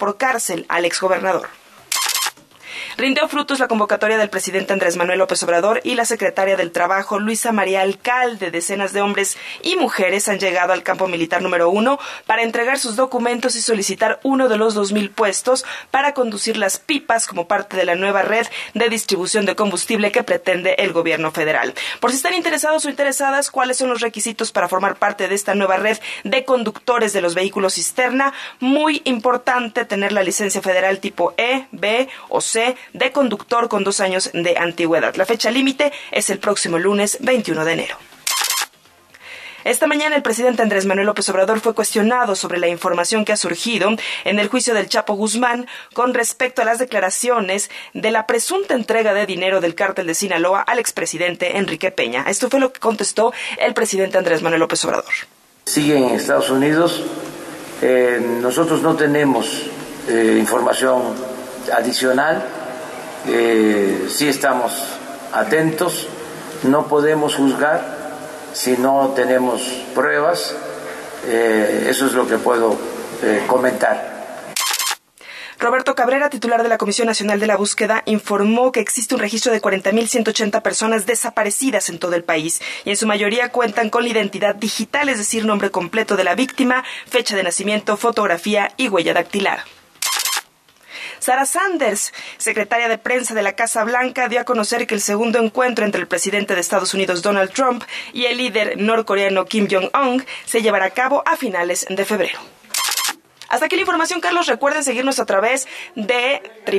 por cárcel al exgobernador. Rindió frutos la convocatoria del presidente Andrés Manuel López Obrador y la secretaria del Trabajo, Luisa María Alcalde. Decenas de hombres y mujeres han llegado al campo militar número 1 para entregar sus documentos y solicitar uno de los 2,000 puestos para conducir las pipas como parte de la nueva red de distribución de combustible que pretende el gobierno federal. Por si están interesados o interesadas, ¿cuáles son los requisitos para formar parte de esta nueva red de conductores de los vehículos cisterna? Muy importante tener la licencia federal tipo E, B o C de conductor con 2 años de antigüedad. La fecha límite es el próximo lunes 21 de enero. Esta mañana el presidente Andrés Manuel López Obrador fue cuestionado sobre la información que ha surgido en el juicio del Chapo Guzmán con respecto a las declaraciones de la presunta entrega de dinero del cártel de Sinaloa al expresidente Enrique Peña. Esto fue lo que contestó el presidente Andrés Manuel López Obrador. Sigue en Estados Unidos. Nosotros no tenemos información adicional. Sí estamos atentos, no podemos juzgar si no tenemos pruebas, eso es lo que puedo comentar. Roberto Cabrera, titular de la Comisión Nacional de la Búsqueda, informó que existe un registro de 40,180 personas desaparecidas en todo el país y en su mayoría cuentan con la identidad digital, es decir, nombre completo de la víctima, fecha de nacimiento, fotografía y huella dactilar. Sarah Sanders, secretaria de prensa de la Casa Blanca, dio a conocer que el segundo encuentro entre el presidente de Estados Unidos, Donald Trump, y el líder norcoreano Kim Jong-un se llevará a cabo a finales de febrero. Hasta aquí la información, Carlos. Recuerden seguirnos a través de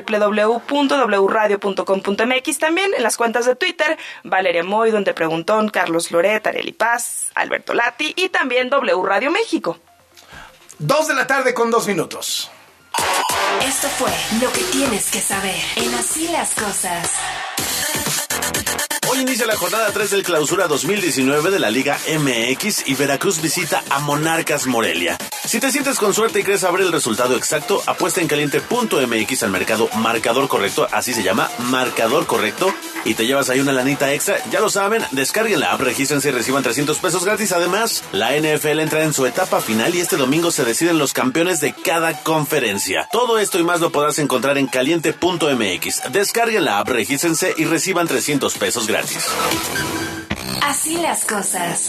www.wradio.com.mx, también en las cuentas de Twitter, Valeria Moy, Donde Preguntón, Carlos Loret, Arely Paz, Alberto Lati y también W Radio México. 2:02 p.m. Esto fue lo que tienes que saber en Así las Cosas. Hoy inicia la jornada 3 del Clausura 2019 de la Liga MX y Veracruz visita a Monarcas Morelia. Si te sientes con suerte y crees saber el resultado exacto, apuesta en caliente.mx al mercado Marcador Correcto, así se llama, Marcador Correcto, y te llevas ahí una lanita extra. Ya lo saben, descarguen la app, regístrense y reciban 300 pesos gratis. Además, la NFL entra en su etapa final y este domingo se deciden los campeones de cada conferencia. Todo esto y más lo podrás encontrar en caliente.mx. Descarguen la app, regístrense y reciban 300 pesos gratis. Así las cosas.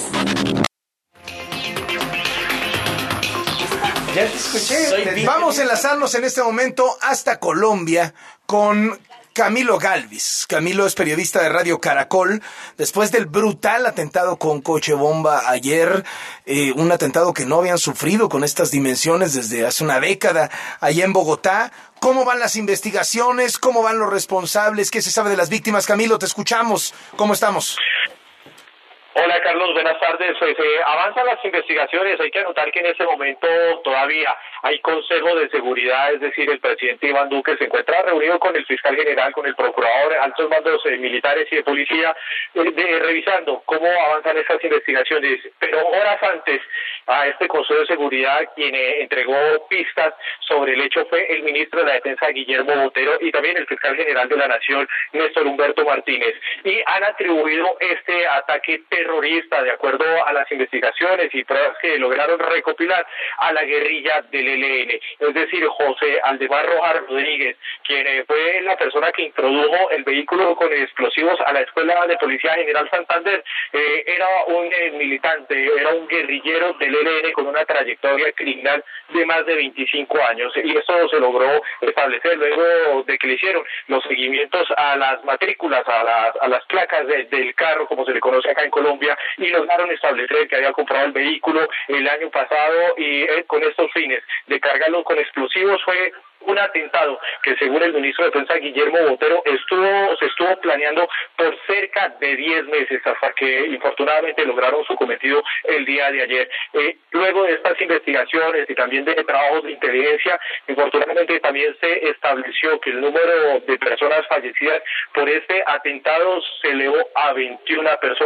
Ya te escuché. Vamos a enlazarnos en este momento hasta Colombia con Camilo Galvis. Camilo es periodista de Radio Caracol. Después del brutal atentado con coche bomba ayer, un atentado que no habían sufrido con estas dimensiones desde hace una década allá en Bogotá. ¿Cómo van las investigaciones? ¿Cómo van los responsables? ¿Qué se sabe de las víctimas? Camilo, te escuchamos. ¿Cómo estamos? Hola Carlos, buenas tardes. Avanzan las investigaciones. Hay que anotar que en este momento todavía hay consejo de seguridad, es decir, el presidente Iván Duque se encuentra reunido con el fiscal general, con el procurador, altos mandos militares y de policía, revisando cómo avanzan estas investigaciones. Pero horas antes, a este consejo de seguridad, quien entregó pistas sobre el hecho fue el ministro de la Defensa, Guillermo Botero, y también el fiscal general de la Nación, Néstor Humberto Martínez. Y han atribuido este ataque terrorista, de acuerdo a las investigaciones y pruebas que lograron recopilar, a la guerrilla del ELN, es decir, José Aldemar Rojas Rodríguez, quien fue la persona que introdujo el vehículo con explosivos a la Escuela de Policía General Santander. Era un militante, era un guerrillero del ELN con una trayectoria criminal de más de 25 años, y eso se logró establecer luego de que le hicieron los seguimientos a las matrículas, a las placas del carro, como se le conoce acá en Colombia, y lograron establecer que había comprado el vehículo el año pasado y con estos fines de cargarlo con explosivos. Fue un atentado que, según el ministro de Defensa Guillermo Botero, se estuvo planeando por cerca de 10 meses hasta que infortunadamente lograron su cometido el día de ayer. Luego de estas investigaciones y también de trabajos de inteligencia, infortunadamente también se estableció que el número de personas fallecidas por este atentado se elevó a 21 personas, entre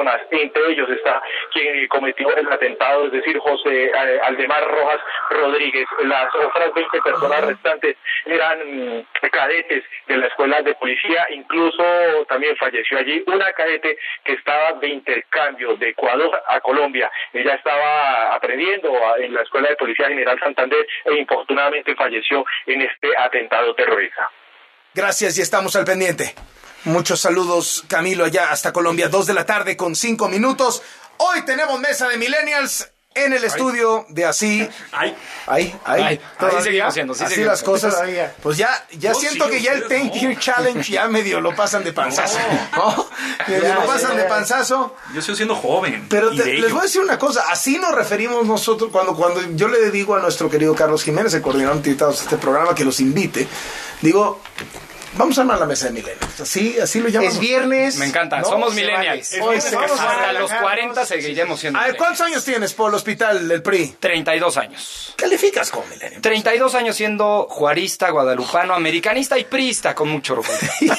entre ellos está quien cometió el atentado, es decir, José Aldemar Rojas Rodríguez. Las otras 20 personas restantes eran cadetes de la escuela de policía, incluso también falleció allí una cadete que estaba de intercambio de Ecuador a Colombia. Ella estaba aprendiendo en la Escuela de Policía General Santander e infortunadamente falleció en este atentado terrorista. Gracias y estamos al pendiente. Muchos saludos, Camilo, allá hasta Colombia, 2:05 p.m. Hoy tenemos mesa de millennials en el estudio de Así. Así seguimos siendo. Así las cosas. Todavía. Pues ya siento que ya el 10 Year Challenge ya medio lo pasan de panzazo. ¿No? Medio lo pasan de panzazo. Yo sigo siendo joven. Pero les voy a decir una cosa. Así nos referimos nosotros cuando yo le digo a nuestro querido Carlos Jiménez, el coordinador de invitados de este programa, que los invite. Digo, vamos a armar la mesa de millennials. Así lo llamamos. Es viernes. Me encanta. Somos millennials. Hasta los 40 seguiremos siendo. A ver, ¿cuántos años tienes por el hospital del PRI? 32 años. ¿Calificas como millennial? 32 años siendo juarista, guadalupano, americanista y priista con mucho orgullo.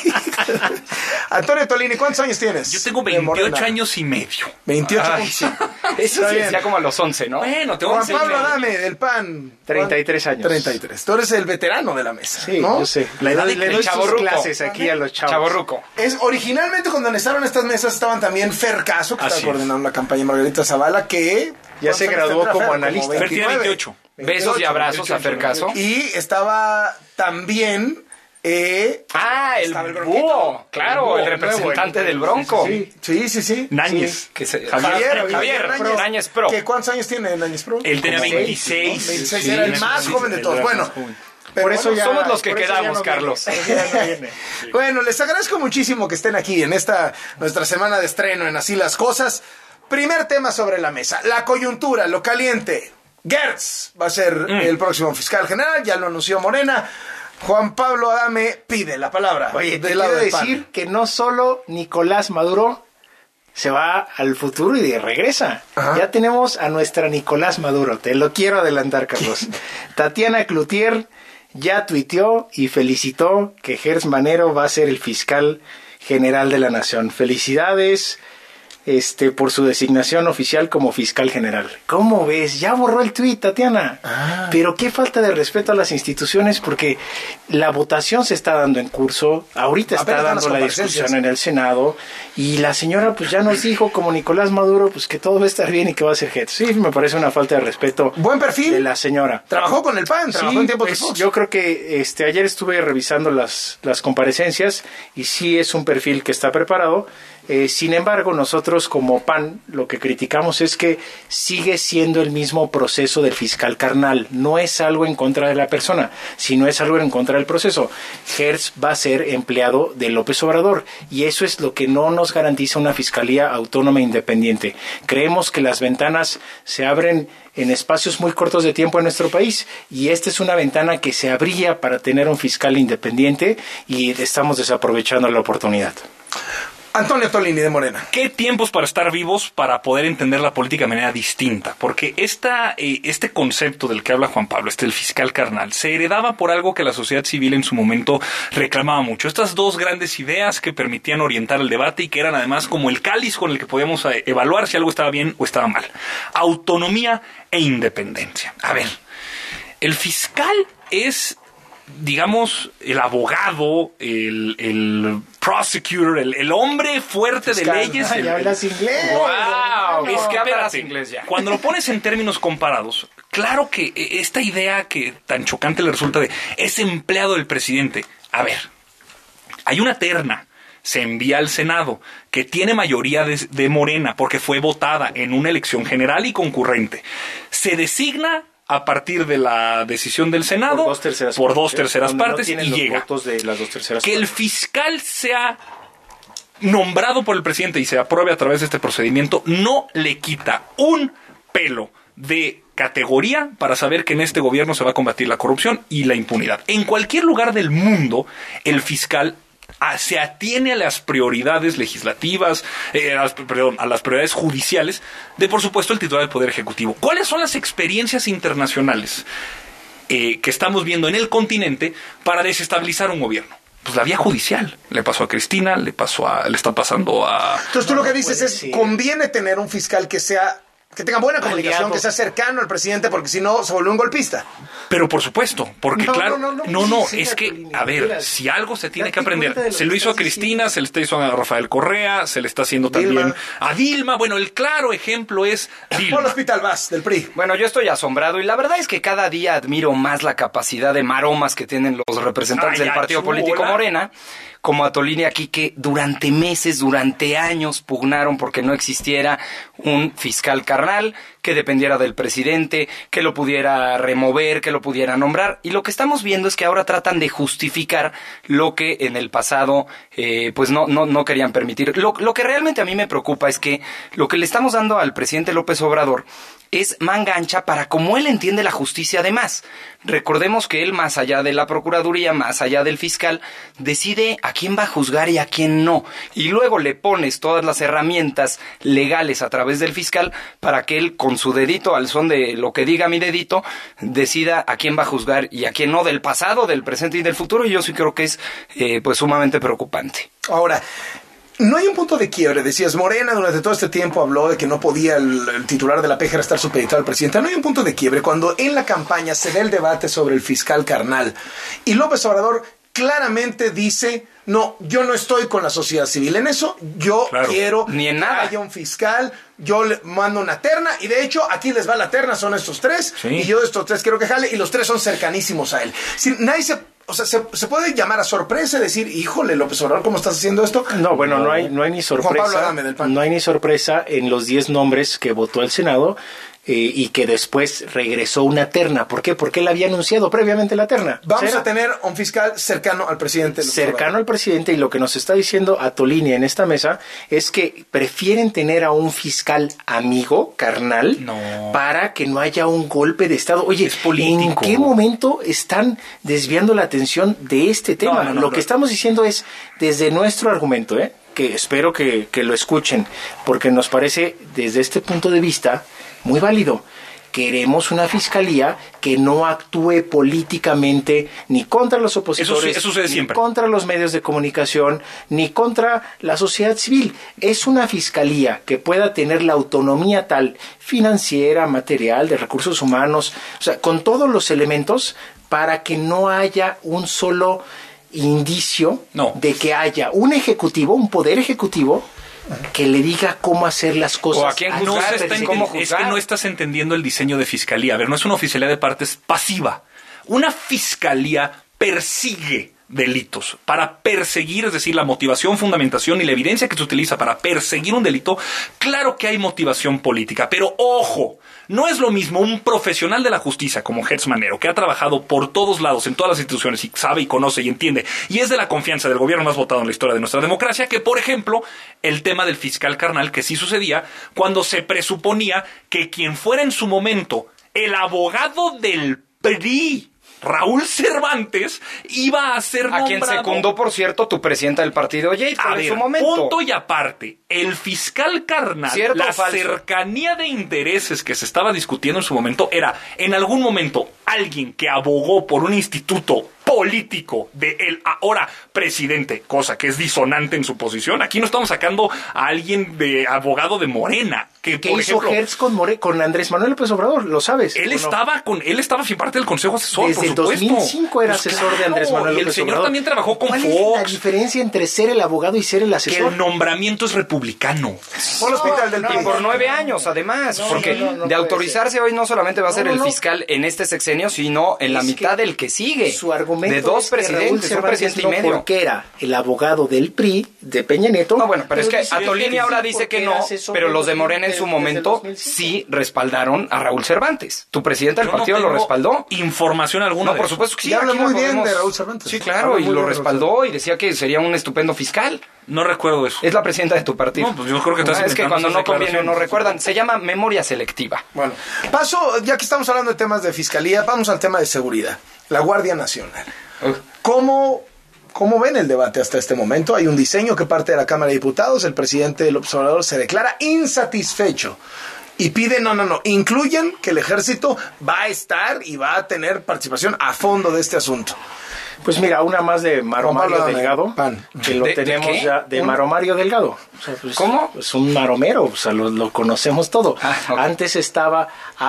Antonio Tolini, ¿cuántos años tienes? Yo tengo 28 años y medio. 28.5. Eso sí decía como a los 11, ¿no? Bueno, tengo Juan Pablo Adame, del PAN. 33 años. 33. Tú eres el veterano de la mesa, sí, ¿no? Yo sé. Le doy sus clases aquí a los chavos. Chavorruco. Originalmente cuando nacieron estas mesas estaban también Fer Caso, que estaba coordinando la campaña, Margarita Zavala, que ya se graduó como analista. Fer tiene 28. Besos y abrazos a Fer Caso. Y estaba también... el Búho, claro, el representante del Bronco. Sí. Náñez. Javier Náñez Pro. ¿Cuántos años tiene Náñez Pro? Él tenía 26. 26, era el más joven de todos. Bueno, por eso ya, somos los que quedamos, no Carlos. Bueno, les agradezco muchísimo que estén aquí en esta nuestra semana de estreno en Así las Cosas. Primer tema sobre la mesa, la coyuntura, lo caliente. Gertz va a ser el próximo fiscal general, ya lo anunció Morena. Juan Pablo Adame pide la palabra. Oye, te quiero decir que no solo Nicolás Maduro se va al futuro y regresa. Ajá. Ya tenemos a nuestra Nicolás Maduro. Te lo quiero adelantar, Carlos. Tatiana Cloutier ya tuiteó y felicitó que Gertz Manero va a ser el fiscal general de la nación. Felicidades por su designación oficial como fiscal general. ¿Cómo ves? Ya borró el tuit, Tatiana. Pero qué falta de respeto a las instituciones, porque la votación se está dando en curso. Ahorita está dando la discusión en el Senado y la señora pues ya nos dijo, como Nicolás Maduro, pues que todo va a estar bien y que va a ser Gertz. Sí, me parece una falta de respeto. Buen perfil de la señora. Trabajó con el PAN, trabajó en tiempos de Fox. Yo creo que ayer estuve revisando las comparecencias y sí es un perfil que está preparado. Sin embargo, nosotros como PAN lo que criticamos es que sigue siendo el mismo proceso del fiscal carnal. No es algo en contra de la persona, sino es algo en contra del proceso. Gertz va a ser empleado de López Obrador y eso es lo que no nos garantiza una fiscalía autónoma e independiente. Creemos que las ventanas se abren en espacios muy cortos de tiempo en nuestro país y esta es una ventana que se abría para tener un fiscal independiente y estamos desaprovechando la oportunidad. Antonio Tolini de Morena. ¿Qué tiempos para estar vivos para poder entender la política de manera distinta? Porque este concepto del que habla Juan Pablo, el fiscal carnal, se heredaba por algo que la sociedad civil en su momento reclamaba mucho. Estas dos grandes ideas que permitían orientar el debate y que eran además como el cáliz con el que podíamos evaluar si algo estaba bien o estaba mal. Autonomía e independencia. A ver, el fiscal es, digamos, el abogado, el prosecutor, el hombre fuerte fiscal, de leyes. Ya hablas inglés. ¡Wow! Es que hablas inglés ya. Cuando lo pones en términos comparados, claro que esta idea que tan chocante le resulta de es empleado del presidente. A ver, hay una terna. Se envía al Senado, que tiene mayoría de Morena, porque fue votada en una elección general y concurrente. Se designa a partir de la decisión del Senado por dos terceras partes y llega. De las 2/3 que el fiscal sea nombrado por el presidente y se apruebe a través de este procedimiento no le quita un pelo de categoría para saber que en este gobierno se va a combatir la corrupción y la impunidad. En cualquier lugar del mundo, el fiscal se atiene a las prioridades legislativas, a las prioridades judiciales de, por supuesto, el titular del Poder Ejecutivo. ¿Cuáles son las experiencias internacionales que estamos viendo en el continente para desestabilizar un gobierno? pues la vía judicial. Le pasó a Cristina, le está pasando a... Entonces tú lo que dices es, conviene tener un fiscal que tenga buena comunicación, que sea cercano al presidente, porque si no se vuelve un golpista. Pero por supuesto, porque no, es que, a ver, si algo se tiene que aprender, se lo hizo a Cristina, se le está hizo a Rafael Correa, se le está haciendo también a Dilma. Bueno, el claro ejemplo es Dilma. Por el Hospital Vaz, del PRI. Bueno, yo estoy asombrado y la verdad es que cada día admiro más la capacidad de maromas que tienen los representantes del partido político Morena, como Atolini aquí, que durante meses, durante años pugnaron porque no existiera un fiscal carnal que dependiera del presidente, que lo pudiera remover, que lo pudiera nombrar. Y lo que estamos viendo es que ahora tratan de justificar lo que en el pasado pues no querían permitir. Lo que realmente a mí me preocupa es que lo que le estamos dando al presidente López Obrador es manga ancha para como él entiende la justicia además. Recordemos que él, más allá de la Procuraduría, más allá del fiscal, decide a quién va a juzgar y a quién no. Y luego le pones todas las herramientas legales a través del fiscal para que él, con su dedito al son de lo que diga mi dedito, decida a quién va a juzgar y a quién no, del pasado, del presente y del futuro. Y yo sí creo que es pues sumamente preocupante. Ahora, no hay un punto de quiebre. Decías, Morena durante todo este tiempo habló de que no podía el titular de la PGR estar supeditado al presidente. No hay un punto de quiebre cuando en la campaña se da el debate sobre el fiscal carnal y López Obrador claramente dice, no, yo no estoy con la sociedad civil en eso, yo quiero ni en que nada haya un fiscal, yo le mando una terna y de hecho aquí les va la terna, son estos tres y yo de estos tres quiero que jale y los tres son cercanísimos a él. Si nadie se puede llamar a sorpresa y decir, híjole, López Obrador, ¿cómo estás haciendo esto? No, bueno, no hay ni sorpresa. Juan Pablo Adame del PAN. No hay ni sorpresa en los 10 nombres que votó el Senado y que después regresó una terna. ¿Por qué? Porque él había anunciado previamente la terna. Vamos a tener un fiscal cercano al presidente. Cercano al presidente, y lo que nos está diciendo Atolini en esta mesa es que prefieren tener a un fiscal amigo, carnal, para que no haya un golpe de Estado. Oye, ¿en qué momento están desviando la atención de este tema? Lo que estamos diciendo es, desde nuestro argumento, que espero que lo escuchen, porque nos parece, desde este punto de vista, muy válido. Queremos una fiscalía que no actúe políticamente ni contra los opositores, eso sucede ni siempre, contra los medios de comunicación, ni contra la sociedad civil. Es una fiscalía que pueda tener la autonomía tal, financiera, material, de recursos humanos, o sea, con todos los elementos para que no haya un solo indicio de que haya un ejecutivo, un poder ejecutivo que le diga cómo hacer las cosas. O a quién juzgar, es que no estás entendiendo el diseño de fiscalía. A ver, no es una oficialía de partes pasiva. Una fiscalía persigue delitos. Para perseguir, es decir, la motivación, fundamentación y la evidencia que se utiliza para perseguir un delito, claro que hay motivación política. Pero ojo, no es lo mismo un profesional de la justicia como Hertz Manero, que ha trabajado por todos lados, en todas las instituciones, y sabe y conoce y entiende, y es de la confianza del gobierno más votado en la historia de nuestra democracia, que, por ejemplo, el tema del fiscal carnal, que sí sucedía cuando se presuponía que quien fuera en su momento el abogado del PRI, Raúl Cervantes, iba a ser nombrado... A quien secundó, por cierto, tu presidenta del partido, Jacob, en su momento. Punto y aparte, el fiscal carnal, la cercanía de intereses que se estaba discutiendo en su momento era, en algún momento, alguien que abogó por un instituto político de el ahora presidente, cosa que es disonante en su posición. Aquí no estamos sacando a alguien de abogado de Morena. ¿Qué hizo Hertz con Andrés Manuel López Obrador? ¿Lo sabes? Él estaba sin parte del Consejo Asesor, desde por supuesto. 2005 era asesor de Andrés Manuel López Obrador. Y el señor también trabajó con Fox. ¿Cuál es la diferencia entre ser el abogado y ser el asesor? Que el nombramiento es republicano. Por el Hospital del PRI. Y por 9 años, además. Porque de autorizarse hoy no solamente va a ser el fiscal en este sexenio, sino en la mitad del que sigue. Su argumento de dos es que presidentes, un presidente y medio. Porque era el abogado del PRI, de Peña Nieto. No, bueno, pero es que Atolini ahora dice que no, pero los de Morena en su momento sí respaldaron a Raúl Cervantes. Tu presidente del partido lo respaldó. Información alguna. No, por supuesto que sí. Habla muy bien de Raúl Cervantes. Sí, claro, y lo respaldó y decía que sería un estupendo fiscal. No recuerdo eso. Es la presidenta de tu partido. No, pues yo creo que es que cuando no conviene no recuerdan. Se llama memoria selectiva. Bueno, ya que estamos hablando de temas de fiscalía, vamos al tema de seguridad. La Guardia Nacional. ¿Cómo ven el debate hasta este momento? Hay un diseño que parte de la Cámara de Diputados. El presidente López Obrador se declara insatisfecho y pide, incluyen que el ejército va a estar y va a tener participación a fondo de este asunto. Pues mira, una más de Mario Delgado, que lo tenemos ya, de Mario Delgado. O sea, pues, ¿cómo? Es un maromero, o sea, lo conocemos todo. Okay. Antes estaba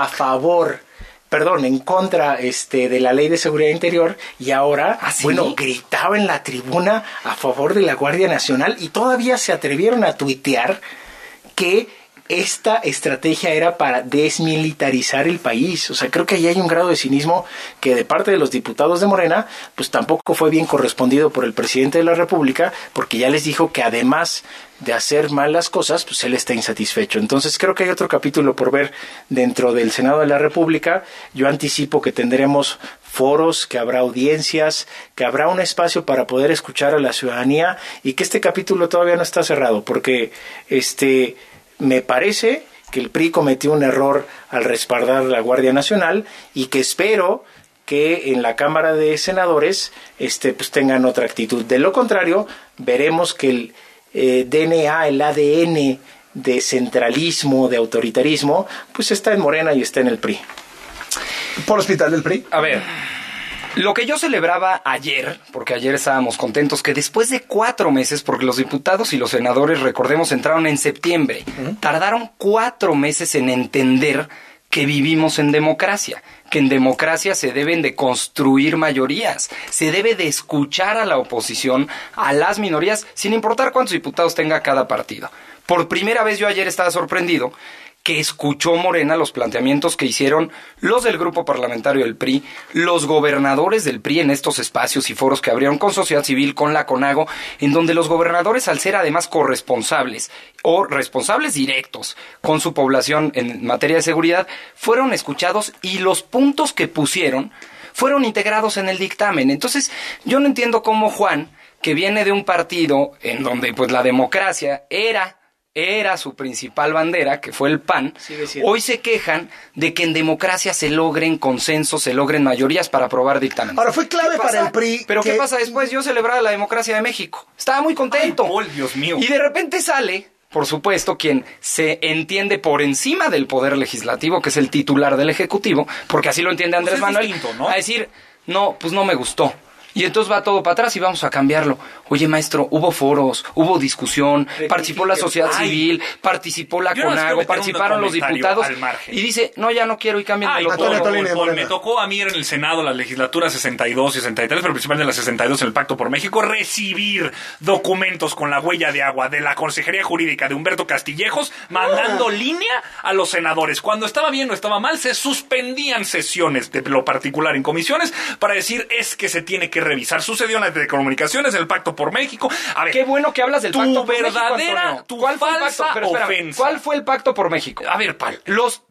en contra de la Ley de Seguridad Interior, y ahora, ¿sí? Gritaba en la tribuna a favor de la Guardia Nacional, y todavía se atrevieron a tuitear que esta estrategia era para desmilitarizar el país. O sea, creo que ahí hay un grado de cinismo que de parte de los diputados de Morena, pues tampoco fue bien correspondido por el presidente de la República, porque ya les dijo que además de hacer mal las cosas, pues él está insatisfecho. Entonces creo que hay otro capítulo por ver dentro del Senado de la República. Yo anticipo que tendremos foros, que habrá audiencias, que habrá un espacio para poder escuchar a la ciudadanía, y que este capítulo todavía no está cerrado, porque me parece que el PRI cometió un error al respaldar la Guardia Nacional, y que espero que en la Cámara de Senadores pues tengan otra actitud. De lo contrario, veremos que el DNA, el ADN de centralismo, de autoritarismo, pues está en Morena y está en el PRI. ¿Por hospital del PRI? A ver, lo que yo celebraba ayer, porque ayer estábamos contentos, que después de 4 meses, porque los diputados y los senadores, recordemos, entraron en septiembre, tardaron 4 meses en entender que vivimos en democracia, que en democracia se deben de construir mayorías, se debe de escuchar a la oposición, a las minorías, sin importar cuántos diputados tenga cada partido. Por primera vez yo ayer estaba sorprendido que escuchó Morena los planteamientos que hicieron los del grupo parlamentario del PRI, los gobernadores del PRI en estos espacios y foros que abrieron con sociedad civil, con la CONAGO, en donde los gobernadores, al ser además corresponsables o responsables directos con su población en materia de seguridad, fueron escuchados, y los puntos que pusieron fueron integrados en el dictamen. Entonces, yo no entiendo cómo Juan, que viene de un partido en donde pues la democracia era su principal bandera, que fue el PAN, hoy se quejan de que en democracia se logren consensos, se logren mayorías para aprobar dictámenes. Ahora, fue clave para el PRI. Pero ¿qué pasa después? Yo celebraba la democracia de México. Estaba muy contento. Ay, Dios mío. Y de repente sale, por supuesto, quien se entiende por encima del poder legislativo, que es el titular del Ejecutivo, porque así lo entiende Andrés Manuel, distinto, ¿no? A decir, no, pues no me gustó. Y entonces va todo para atrás y vamos a cambiarlo. Oye, maestro, hubo foros, hubo discusión, participó la sociedad civil, participó la CONAGO, participaron los diputados. Y dice, no, ya no quiero, y cámbienmelo todo. Me tocó a mí en el Senado, la legislatura 62, 63, pero principalmente la 62 en el Pacto por México, recibir documentos con la huella de agua de la Consejería Jurídica de Humberto Castillejos, mandando línea a los senadores. Cuando estaba bien o estaba mal, se suspendían sesiones de lo particular en comisiones para decir, es que se tiene que revisar. Sucedió en las telecomunicaciones, el Pacto por México. A ver, qué bueno que hablas del Pacto por México, Antonio. Tu falsa ofensa. ¿Cuál fue el Pacto por México? A ver, Pal,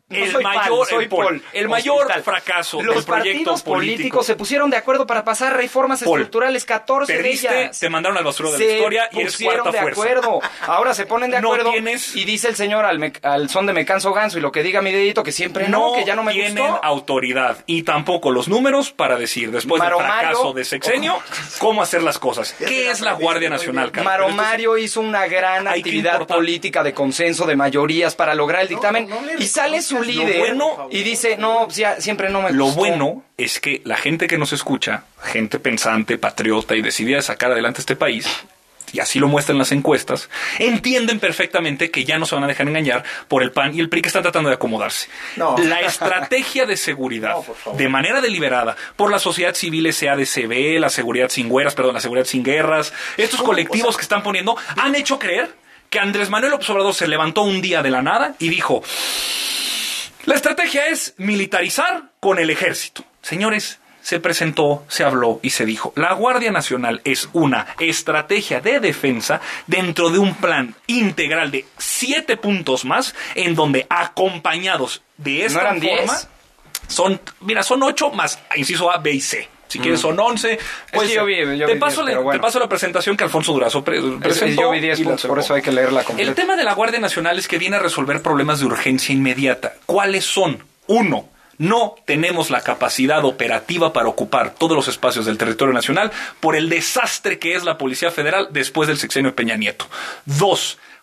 el mayor fracaso los partidos políticos se pusieron de acuerdo para pasar reformas estructurales, 14 de ellas. Te mandaron al basurero de la historia y eres cuarta fuerza. Acuerdo. Ahora se ponen de acuerdo y dice el señor al son de me canso ganso y lo que diga mi dedito que siempre que ya no me gustó. No tienen autoridad y tampoco los números para decir después del fracaso de sexenio cómo hacer las cosas. ¿Qué es la Guardia Nacional, Carlos? Mario hizo una gran actividad política de consenso, de mayorías para lograr el dictamen y sale su líder y dice, no, siempre no me gustó. Lo bueno es que la gente que nos escucha, gente pensante, patriota y decidida de sacar adelante este país, y así lo muestran las encuestas, entienden perfectamente que ya no se van a dejar engañar por el PAN y el PRI, que están tratando de acomodarse. La estrategia de seguridad, de manera deliberada, por la sociedad civil, SADCB, la seguridad sin guerras, estos colectivos que están poniendo, han hecho creer que Andrés Manuel López Obrador se levantó un día de la nada y dijo, la estrategia es militarizar con el ejército. Señores, se presentó, se habló y se dijo, la Guardia Nacional es una estrategia de defensa dentro de un plan integral de 7 puntos más, en donde acompañados de esta forma, 10. son 8 más inciso A, B y C. Si quieres son 11. Pues te paso la presentación que Alfonso Durazo presentó. Yo vi 10 puntos, por eso hay que leerla completa. El tema de la Guardia Nacional es que viene a resolver problemas de urgencia inmediata. ¿Cuáles son? 1. No tenemos la capacidad operativa para ocupar todos los espacios del territorio nacional por el desastre que es la Policía Federal después del sexenio de Peña Nieto. 2.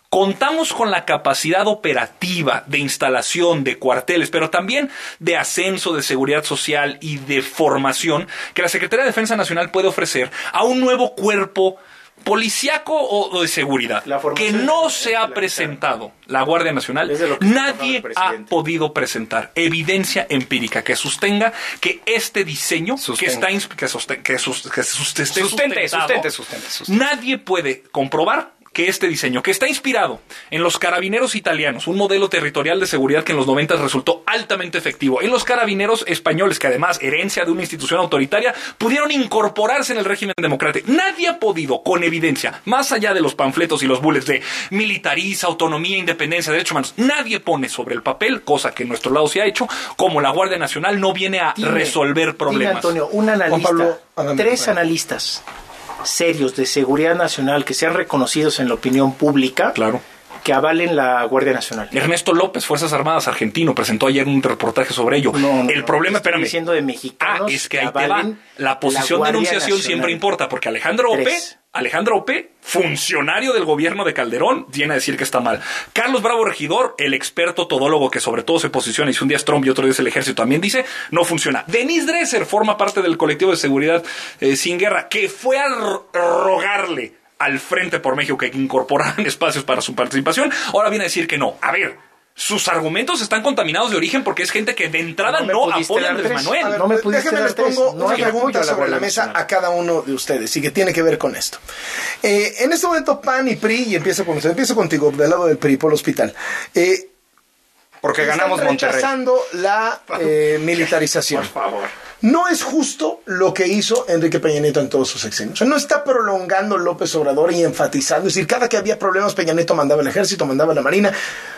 Contamos con la capacidad operativa de instalación de cuarteles, pero también de ascenso, de seguridad social y de formación que la Secretaría de Defensa Nacional puede ofrecer a un nuevo cuerpo policíaco o de seguridad que no se ha presentado la Guardia Nacional. Nadie ha podido presentar evidencia empírica que sostenga que este diseño sustente. Nadie puede comprobar que este diseño, que está inspirado en los carabineros italianos, un modelo territorial de seguridad que en los 90 resultó altamente efectivo, en los carabineros españoles, que además, herencia de una institución autoritaria, pudieron incorporarse en el régimen democrático. Nadie ha podido, con evidencia, más allá de los panfletos y los bullets de militariza, autonomía, independencia, derechos humanos, nadie pone sobre el papel, cosa que en nuestro lado se ha hecho, como la Guardia Nacional no viene a resolver problemas. Antonio, un analista, tres analistas serios de seguridad nacional que sean reconocidos en la opinión pública, claro, que avalen la Guardia Nacional. Ernesto López, Fuerzas Armadas argentino, presentó ayer un reportaje sobre ello. El problema, espérame, diciendo de mexicanos, es que ahí te va. La posición de enunciación Nacional siempre importa, porque Alejandro Ope, funcionario del gobierno de Calderón, viene a decir que está mal. Carlos Bravo Regidor, el experto todólogo que sobre todo se posiciona, y si un día es Trump y otro día es el ejército, también dice, no funciona. Denise Dresser forma parte del colectivo de seguridad sin guerra, que fue a rogarle al Frente por México que incorporaran espacios para su participación. Ahora viene a decir que no. A ver, sus argumentos están contaminados de origen porque es gente que de entrada no apoya a Andrés Manuel. A ver, déjenme les pongo una pregunta sobre la mesa a cada uno de ustedes y que tiene que ver con esto. En este momento PAN y PRI, y empiezo contigo, del lado del PRI, por el hospital. Porque ganamos Monterrey. Rechazando la militarización. Por favor. No es justo lo que hizo Enrique Peña Nieto en todos sus sexenios. O sea, no está prolongando López Obrador y enfatizando. Es decir, cada que había problemas, Peña Nieto mandaba el ejército, mandaba la marina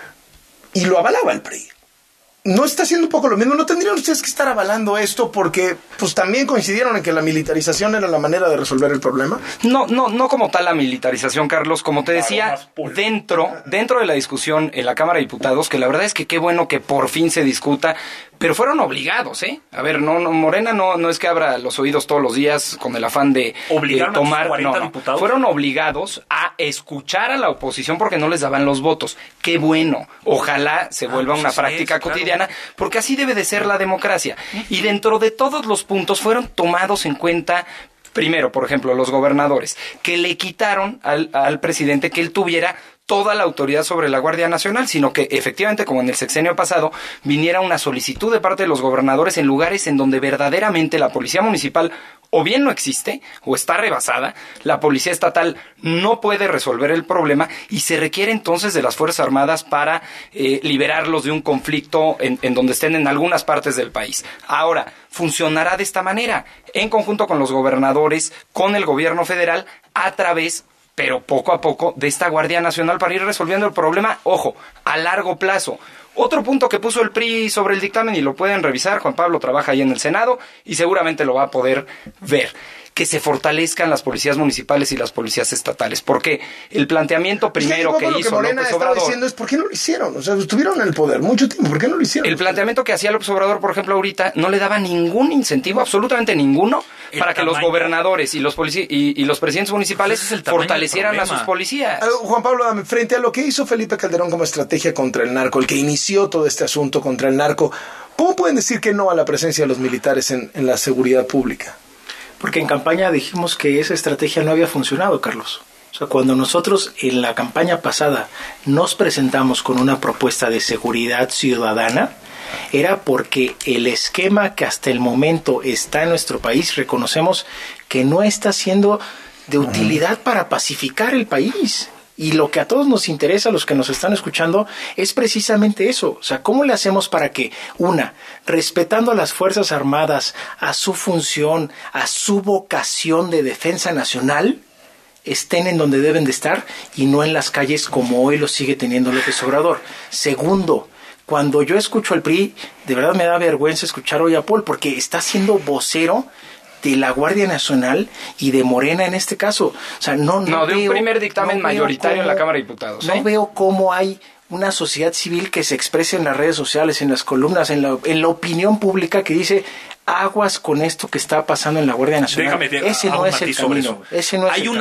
y lo avalaba el PRI. ¿No está haciendo un poco lo mismo? ¿No tendrían ustedes que estar avalando esto porque pues también coincidieron en que la militarización era la manera de resolver el problema? No como tal la militarización, Carlos. Como te decía, dentro de la discusión en la Cámara de Diputados, que la verdad es que qué bueno que por fin se discuta, pero fueron obligados, ¿eh? A ver, Morena no es que abra los oídos todos los días con el afán de tomar... diputados. Fueron obligados a escuchar a la oposición porque no les daban los votos. Qué bueno. Ojalá se vuelva una práctica cotidiana, porque así debe de ser la democracia. Y dentro de todos los puntos fueron tomados en cuenta, primero, por ejemplo, los gobernadores, que le quitaron al presidente que él tuviera toda la autoridad sobre la Guardia Nacional, sino que efectivamente, como en el sexenio pasado, viniera una solicitud de parte de los gobernadores en lugares en donde verdaderamente la policía municipal o bien no existe o está rebasada, la policía estatal no puede resolver el problema y se requiere entonces de las Fuerzas Armadas para liberarlos de un conflicto en donde estén en algunas partes del país. Ahora, funcionará de esta manera, en conjunto con los gobernadores, con el gobierno federal, a través, pero poco a poco, de esta Guardia Nacional para ir resolviendo el problema, ojo, a largo plazo. Otro punto que puso el PRI sobre el dictamen, y lo pueden revisar, Juan Pablo trabaja ahí en el Senado y seguramente lo va a poder ver, que se fortalezcan las policías municipales y las policías estatales, porque el planteamiento primero que hizo Morena López Obrador... diciendo es ¿por qué no lo hicieron? O sea, estuvieron en el poder mucho tiempo, ¿por qué no lo hicieron? El planteamiento que hacía López Obrador, por ejemplo, ahorita, no le daba ningún incentivo, absolutamente ninguno, para que los gobernadores y los presidentes municipales fortalecieran a sus policías. Juan Pablo, frente a lo que hizo Felipe Calderón como estrategia contra el narco, el que inició todo este asunto contra el narco, ¿cómo pueden decir que no a la presencia de los militares en la seguridad pública? Porque en campaña dijimos que esa estrategia no había funcionado, Carlos. O sea, cuando nosotros en la campaña pasada nos presentamos con una propuesta de seguridad ciudadana, era porque el esquema que hasta el momento está en nuestro país, reconocemos que no está siendo de utilidad para pacificar el país. Y lo que a todos nos interesa, a los que nos están escuchando, es precisamente eso. O sea, ¿cómo le hacemos para que, respetando a las Fuerzas Armadas, a su función, a su vocación de defensa nacional, estén en donde deben de estar y no en las calles como hoy lo sigue teniendo López Obrador? Segundo, cuando yo escucho al PRI, de verdad me da vergüenza escuchar hoy a Paul, porque está siendo vocero de la Guardia Nacional y de Morena en este caso. O sea, no de un primer dictamen mayoritario en la Cámara de Diputados. No veo cómo hay una sociedad civil que se exprese en las redes sociales, en las columnas, en la opinión pública, que dice aguas con esto que está pasando en la Guardia Nacional. Déjame ese no es el camino. Ese no es el camino.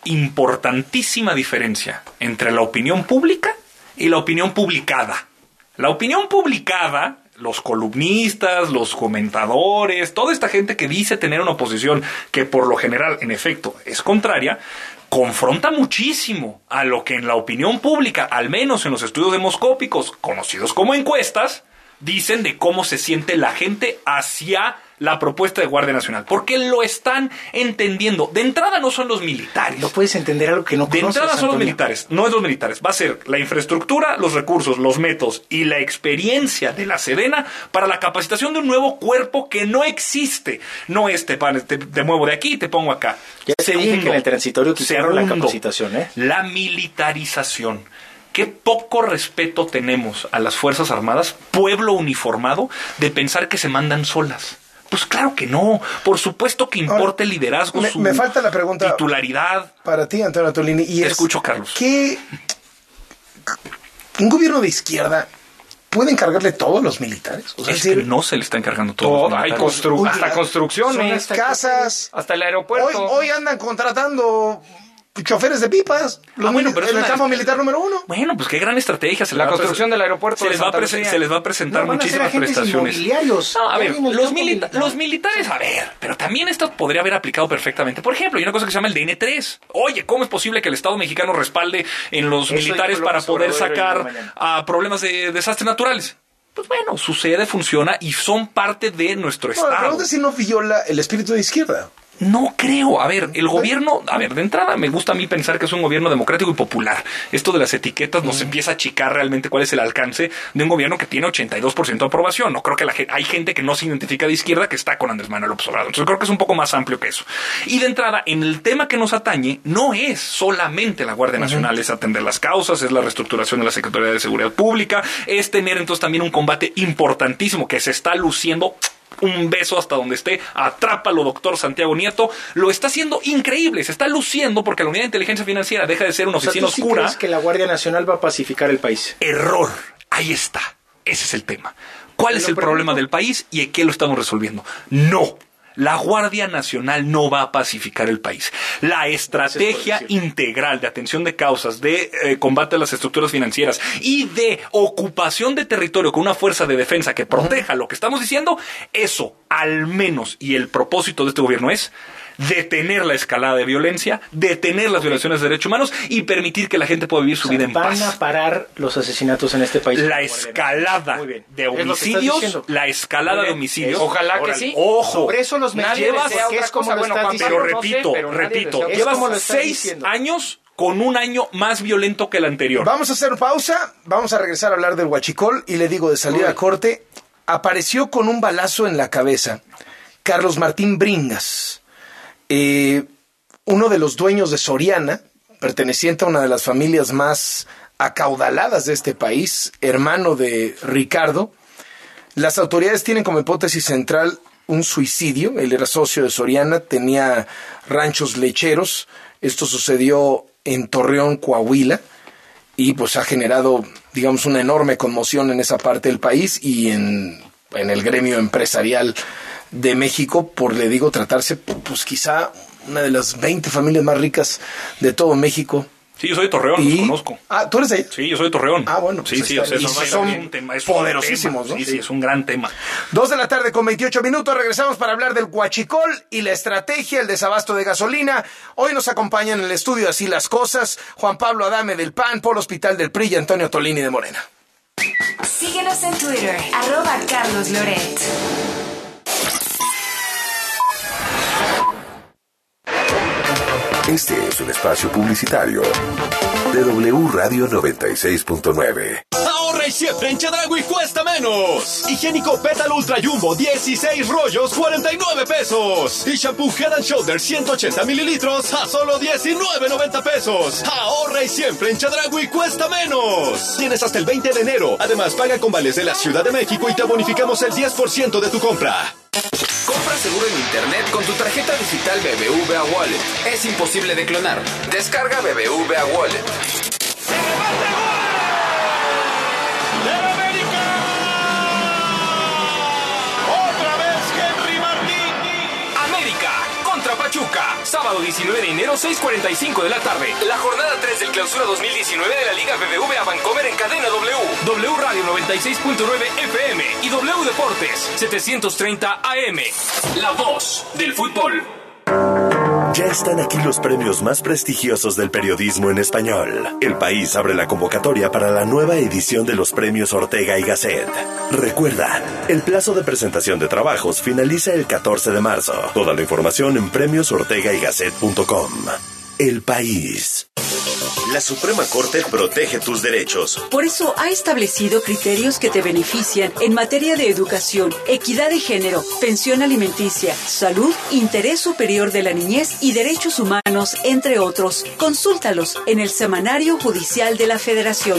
importantísima diferencia entre la opinión pública y la opinión publicada. La opinión publicada, los columnistas, los comentadores, toda esta gente que dice tener una posición que por lo general, en efecto, es contraria, confronta muchísimo a lo que en la opinión pública, al menos en los estudios demoscópicos, conocidos como encuestas, dicen de cómo se siente la gente hacia la propuesta de Guardia Nacional, porque lo están entendiendo. De entrada no son los militares. No puedes entender algo que no conoces. De entrada son los Antonio. militares, no es los militares. Va a ser la infraestructura, los recursos, los métodos y la experiencia de la Sedena para la capacitación de un nuevo cuerpo que no existe. No es te muevo de aquí y te pongo acá. Ya te dije que en el transitorio quitaron la capacitación, ¿eh? La militarización. Qué poco respeto tenemos a las Fuerzas Armadas, pueblo uniformado, de pensar que se mandan solas. Pues claro que no. Por supuesto que importa el liderazgo, me falta la pregunta titularidad. Para ti, Antonio Tolini. Y Te escucho, Carlos. ¿Qué un gobierno de izquierda puede encargarle todo a los militares? O sea, es que no se le está encargando todo. Hay hasta construcciones, casas, hasta el aeropuerto. Hoy andan contratando choferes de pipas, pero en el campo militar número 1. Bueno, pues qué gran estrategia. La construcción del aeropuerto se les va a presentar muchísimas prestaciones. No, a ver, los militares, a ver, pero también esto podría haber aplicado perfectamente. Por ejemplo, hay una cosa que se llama el DN3. Oye, ¿cómo es posible que el Estado mexicano respalde en los militares para poder sacar a problemas de desastres naturales? Pues bueno, sucede, funciona y son parte de nuestro Estado. La pregunta es si no viola el espíritu de izquierda. No creo. A ver, el gobierno, de entrada me gusta a mí pensar que es un gobierno democrático y popular. Esto de las etiquetas nos empieza a achicar realmente cuál es el alcance de un gobierno que tiene 82% de aprobación. No creo que hay gente que no se identifica de izquierda que está con Andrés Manuel López Obrador. Entonces creo que es un poco más amplio que eso. Y de entrada, en el tema que nos atañe, no es solamente la Guardia Nacional, es atender las causas, es la reestructuración de la Secretaría de Seguridad Pública, es tener entonces también un combate importantísimo que se está luciendo. Un beso hasta donde esté, atrápalo, doctor Santiago Nieto. Lo está haciendo increíble, se está luciendo porque la Unidad de Inteligencia Financiera deja de ser una oficina oscura. ¿Tú sí crees que la Guardia Nacional va a pacificar el país? Error, ahí está, ese es el tema. ¿Cuál es el problema del país y en qué lo estamos resolviendo? No. La Guardia Nacional no va a pacificar el país. La estrategia integral de atención de causas, de combate a las estructuras financieras y de ocupación de territorio con una fuerza de defensa que proteja lo que estamos diciendo, eso al menos, y el propósito de este gobierno es detener la escalada de violencia, detener las violaciones de derechos humanos y permitir que la gente pueda vivir su vida en paz. Van a parar los asesinatos en este país. La escalada de homicidios, Ojalá que sí. Ojo. Sobre eso los llevas, que es como lo estás diciendo. Pero repito, llevas 6 años con un año más violento que el anterior. Vamos a hacer pausa, vamos a regresar a hablar del huachicol y le digo de salida a corte, apareció con un balazo en la cabeza Carlos Martín Bringas, uno de los dueños de Soriana, perteneciente a una de las familias más acaudaladas de este país, hermano de Ricardo. Las autoridades tienen como hipótesis central un suicidio. Él era socio de Soriana, tenía ranchos lecheros. Esto sucedió en Torreón, Coahuila, y pues ha generado, digamos, una enorme conmoción en esa parte del país y en el gremio empresarial de México, por, le digo, tratarse, pues quizá una de las 20 familias más ricas de todo México. Sí, yo soy de Torreón, los conozco. Ah, ¿tú eres de ahí? Sí, yo soy de Torreón. Ah, bueno. Sí, sí, o sea, son un tema, es poderosísimos, ¿no? Sí, sí, es un gran tema. 2:28 p.m, regresamos para hablar del huachicol y la estrategia, el desabasto de gasolina. Hoy nos acompañan en el estudio Así las Cosas, Juan Pablo Adame del PAN, Polo Hospital del PRI y Antonio Tolini de Morena. Síguenos en Twitter, @CarlosLoret. Este es un espacio publicitario de W Radio 96.9. Ahorra y siempre en Chedraui cuesta menos. Higiénico Pétalo Ultra Jumbo 16 rollos 49 pesos. Y shampoo Head and Shoulders 180 mililitros a solo 19.90 pesos. Ahorra y siempre en Chedraui cuesta menos. Tienes hasta el 20 de enero. Además, paga con vales de la Ciudad de México y te bonificamos el 10% de tu compra. Compra seguro en internet con tu tarjeta digital BBVA Wallet. Es imposible de clonar. Descarga BBVA Wallet. ¡Otra vez Henry Martín! América contra Pachuca. sábado 19 de enero, 6:45 de la tarde. La jornada 3 del Clausura 2019 de la Liga BBVA Bancomer en cadena W. W Radio 96.9 FM y W Deportes 730 AM. La voz del fútbol. Ya están aquí los premios más prestigiosos del periodismo en español. El País abre la convocatoria para la nueva edición de los premios Ortega y Gasset. Recuerda, el plazo de presentación de trabajos finaliza el 14 de marzo. Toda la información en premiosortegaygasset.com. El País. La Suprema Corte protege tus derechos. Por eso ha establecido criterios que te benefician en materia de educación, equidad de género, pensión alimenticia, salud, interés superior de la niñez y derechos humanos, entre otros. Consúltalos en el Semanario Judicial de la Federación,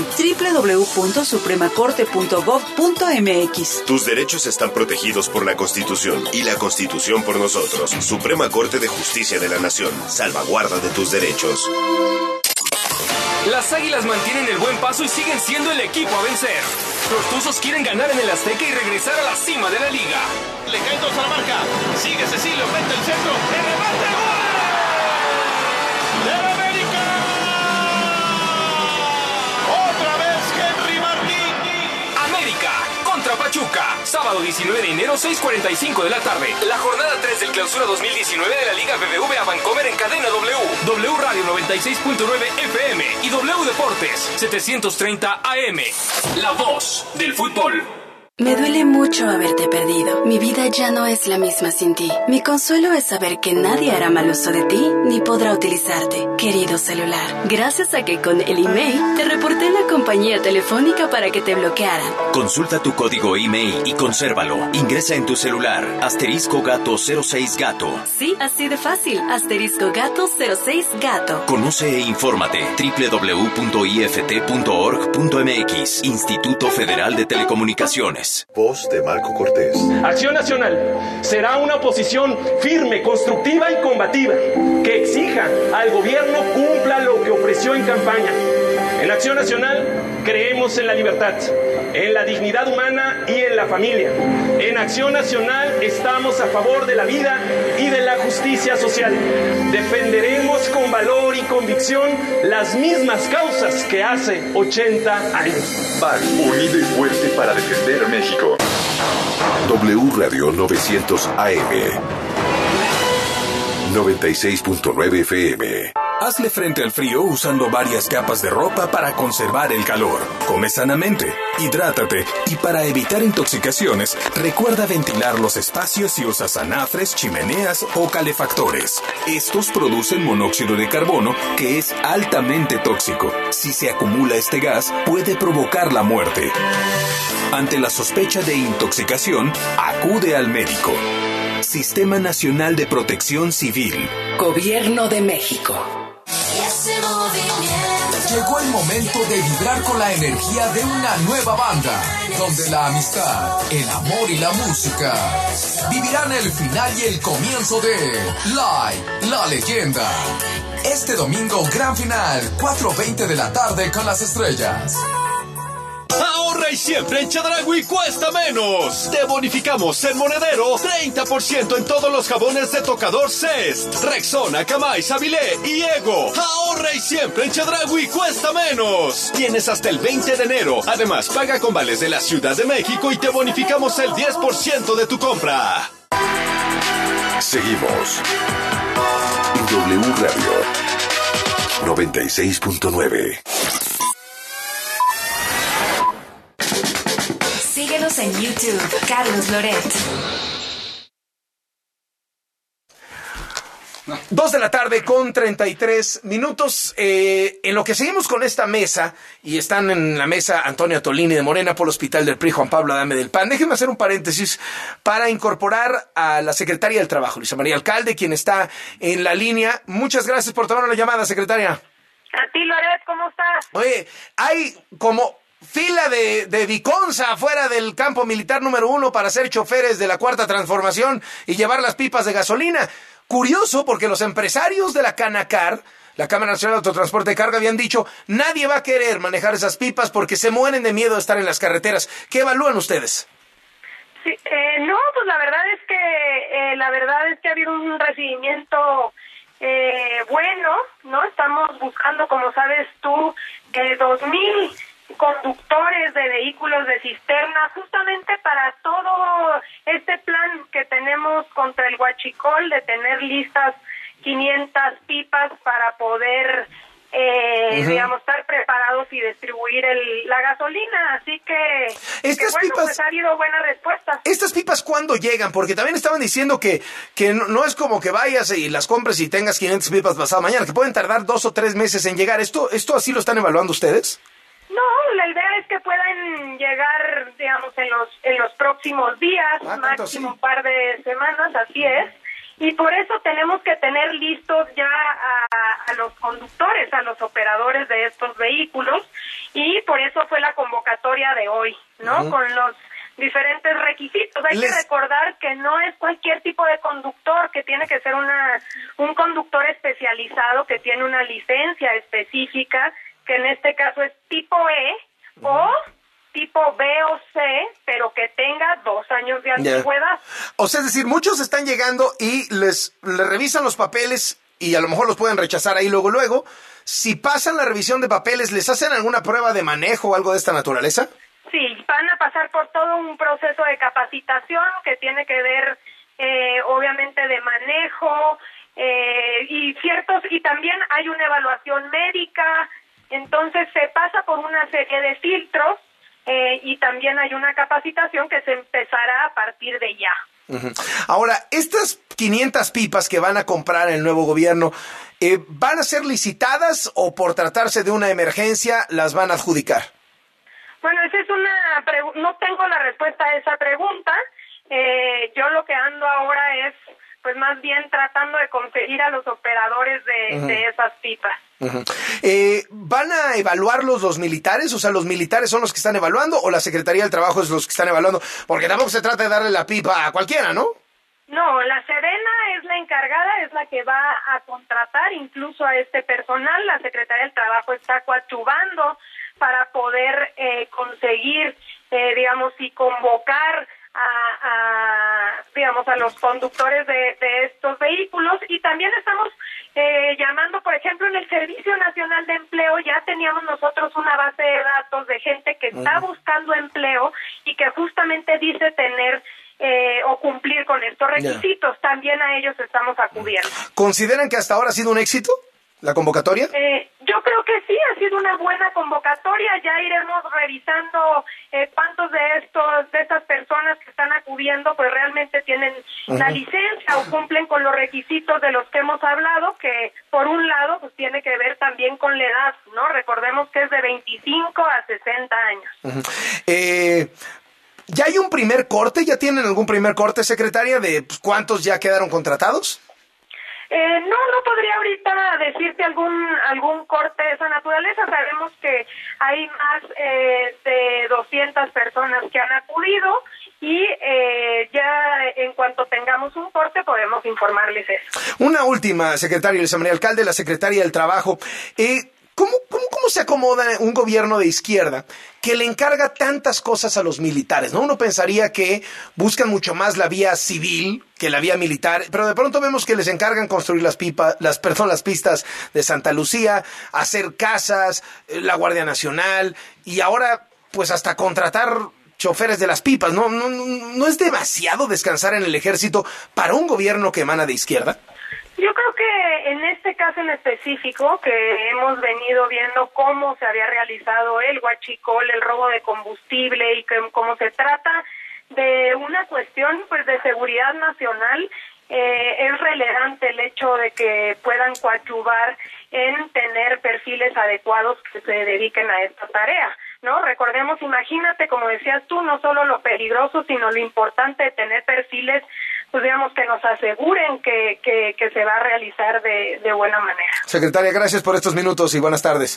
www.supremacorte.gov.mx. Tus derechos están protegidos por la Constitución y la Constitución por nosotros. Suprema Corte de Justicia de la Nación. Salvaguarda de tus derechos. Las Águilas mantienen el buen paso y siguen siendo el equipo a vencer. Los Tuzos quieren ganar en el Azteca y regresar a la cima de la liga. Le caen dos a la marca. Sigue Cecilio, mete el centro. ¡El remate! ¡Gol! ¡De América! ¡Otra vez Henry Martín! América contra Pachuca. Sábado 19 de enero, 6:45 de la tarde. La jornada 3 del Clausura 2019 de la Liga BBVA Bancomer en cadena W. W Radio 96.9 FM y W Deportes 730 AM. La voz del fútbol. Me duele mucho haberte perdido. Mi vida ya no es la misma sin ti. Mi consuelo es saber que nadie hará mal uso de ti ni podrá utilizarte, querido celular. Gracias a que con el email te reporté en la compañía telefónica para que te bloquearan. Consulta tu código email y consérvalo. Ingresa en tu celular *gato06gato. Sí, así de fácil. *gato06gato. Conoce e infórmate. www.ift.org.mx. Instituto Federal de Telecomunicaciones. Voz de Marco Cortés. Acción Nacional será una oposición firme, constructiva y combativa que exija al gobierno cumpla lo que ofreció en campaña. En Acción Nacional creemos en la libertad, en la dignidad humana y en la familia. En Acción Nacional estamos a favor de la vida y de la justicia social. Defenderemos con valor y convicción las mismas causas que hace 80 años. PAN, unido y fuerte para defender México. W Radio 900 AM. 96.9 FM. Hazle frente al frío usando varias capas de ropa para conservar el calor. Come sanamente, hidrátate y para evitar intoxicaciones, recuerda ventilar los espacios si usas anafres, chimeneas o calefactores. Estos producen monóxido de carbono que es altamente tóxico. Si se acumula este gas, puede provocar la muerte. Ante la sospecha de intoxicación, acude al médico. Sistema Nacional de Protección Civil. Gobierno de México. Llegó el momento de vibrar con la energía de una nueva banda, donde la amistad, el amor y la música vivirán el final y el comienzo de Live, la leyenda. Este domingo, gran final, 4:20 de la tarde con las estrellas. Ahorra y siempre en Chedraui cuesta menos. Te bonificamos en monedero 30% en todos los jabones de tocador Cest, Rexona, Camay, Sabilé y Ego. Ahorra y siempre en Chedraui cuesta menos. Tienes hasta el 20 de enero. Además, paga con vales de la Ciudad de México y te bonificamos el 10% de tu compra. Seguimos en W Radio 96.9. Síguenos en YouTube, Carlos Loret. 2 de la tarde con 33 minutos. En lo que seguimos con esta mesa, y están en la mesa Antonio Tolini de Morena por el Hospital del PRI, Juan Pablo Adame del PAN. Déjenme hacer un paréntesis para incorporar a la secretaria del Trabajo, Luisa María Alcalde, quien está en la línea. Muchas gracias por tomar la llamada, secretaria. A ti, Loret, ¿cómo estás? Oye, hay como fila de Viconza afuera del campo militar número 1 para ser choferes de la Cuarta Transformación y llevar las pipas de gasolina. Curioso, porque los empresarios de la Canacar, la Cámara Nacional de Autotransporte de Carga, habían dicho, nadie va a querer manejar esas pipas porque se mueren de miedo de estar en las carreteras. ¿Qué evalúan ustedes? Sí, no, pues la verdad es que ha habido un recibimiento bueno, ¿no? Estamos buscando, como sabes tú, 2,000 conductores de vehículos de cisterna, justamente para todo este plan que tenemos contra el huachicol, de tener listas 500 pipas para poder, digamos, estar preparados y distribuir la gasolina. Así que, pues ha habido buena respuesta. ¿Estas pipas cuándo llegan? Porque también estaban diciendo que no es como que vayas y las compres y tengas 500 pipas pasado mañana, que pueden tardar 2 o 3 meses en llegar. ¿Esto así lo están evaluando ustedes? No, la idea es que puedan llegar, digamos, en los próximos días, máximo un par de semanas, así es. Y por eso tenemos que tener listos ya a los conductores, a los operadores de estos vehículos, y por eso fue la convocatoria de hoy, ¿no? Con los diferentes requisitos. Hay que recordar que no es cualquier tipo de conductor, que tiene que ser un conductor especializado, que tiene una licencia específica, que en este caso es tipo E o tipo B o C, pero que tenga 2 años de antigüedad. O sea, es decir, muchos están llegando y les revisan los papeles y a lo mejor los pueden rechazar ahí luego. Si pasan la revisión de papeles, ¿les hacen alguna prueba de manejo o algo de esta naturaleza? Sí, van a pasar por todo un proceso de capacitación que tiene que ver, obviamente, de manejo y también hay una evaluación médica. Entonces se pasa por una serie de filtros y también hay una capacitación que se empezará a partir de ya. Ahora, estas 500 pipas que van a comprar el nuevo gobierno, ¿van a ser licitadas o por tratarse de una emergencia las van a adjudicar? Bueno, esa es no tengo la respuesta a esa pregunta. Yo lo que ando ahora es, pues más bien tratando de conseguir a los operadores de esas pipas. ¿Van a evaluarlos los militares? O sea, ¿los militares son los que están evaluando o la Secretaría del Trabajo es los que están evaluando? Porque tampoco se trata de darle la pipa a cualquiera, ¿no? No, la Sedena es la encargada, es la que va a contratar incluso a este personal. La Secretaría del Trabajo está coadyuvando para poder conseguir, digamos, y convocar a los conductores de estos vehículos. Y también estamos llamando, por ejemplo, en el Servicio Nacional de Empleo ya teníamos nosotros una base de datos de gente que está buscando empleo y que justamente dice tener o cumplir con estos requisitos. También a ellos estamos acudiendo. ¿Consideran que hasta ahora ha sido un éxito la convocatoria? Yo creo que sí, ha sido una buena convocatoria. Ya iremos revisando cuántos de estas personas que están acudiendo pues realmente tienen la licencia o cumplen con los requisitos de los que hemos hablado, que por un lado pues tiene que ver también con la edad, ¿no? Recordemos que es de 25 a 60 años. ¿Ya hay un primer corte? ¿Ya tienen algún primer corte, secretaria, de cuántos ya quedaron contratados? No podría ahorita decirte algún corte de esa naturaleza. Sabemos que hay más de 200 personas que han acudido y ya en cuanto tengamos un corte podemos informarles eso. Una última, secretario Elisa María Alcalde, la secretaria del Trabajo. ¿Cómo se acomoda un gobierno de izquierda que le encarga tantas cosas a los militares, ¿no? Uno pensaría que buscan mucho más la vía civil que la vía militar, pero de pronto vemos que les encargan construir las pistas de Santa Lucía, hacer casas, la Guardia Nacional, y ahora pues hasta contratar choferes de las pipas. ¿No es demasiado descansar en el ejército para un gobierno que emana de izquierda? Yo creo que en este caso en específico, que hemos venido viendo cómo se había realizado el huachicol, el robo de combustible y cómo se trata de una cuestión pues de seguridad nacional, es relevante el hecho de que puedan coadyuvar en tener perfiles adecuados que se dediquen a esta tarea, ¿no? Recordemos, imagínate, como decías tú, no solo lo peligroso, sino lo importante de tener perfiles, pues digamos, que nos aseguren que se va a realizar de buena manera. Secretaria, gracias por estos minutos y buenas tardes.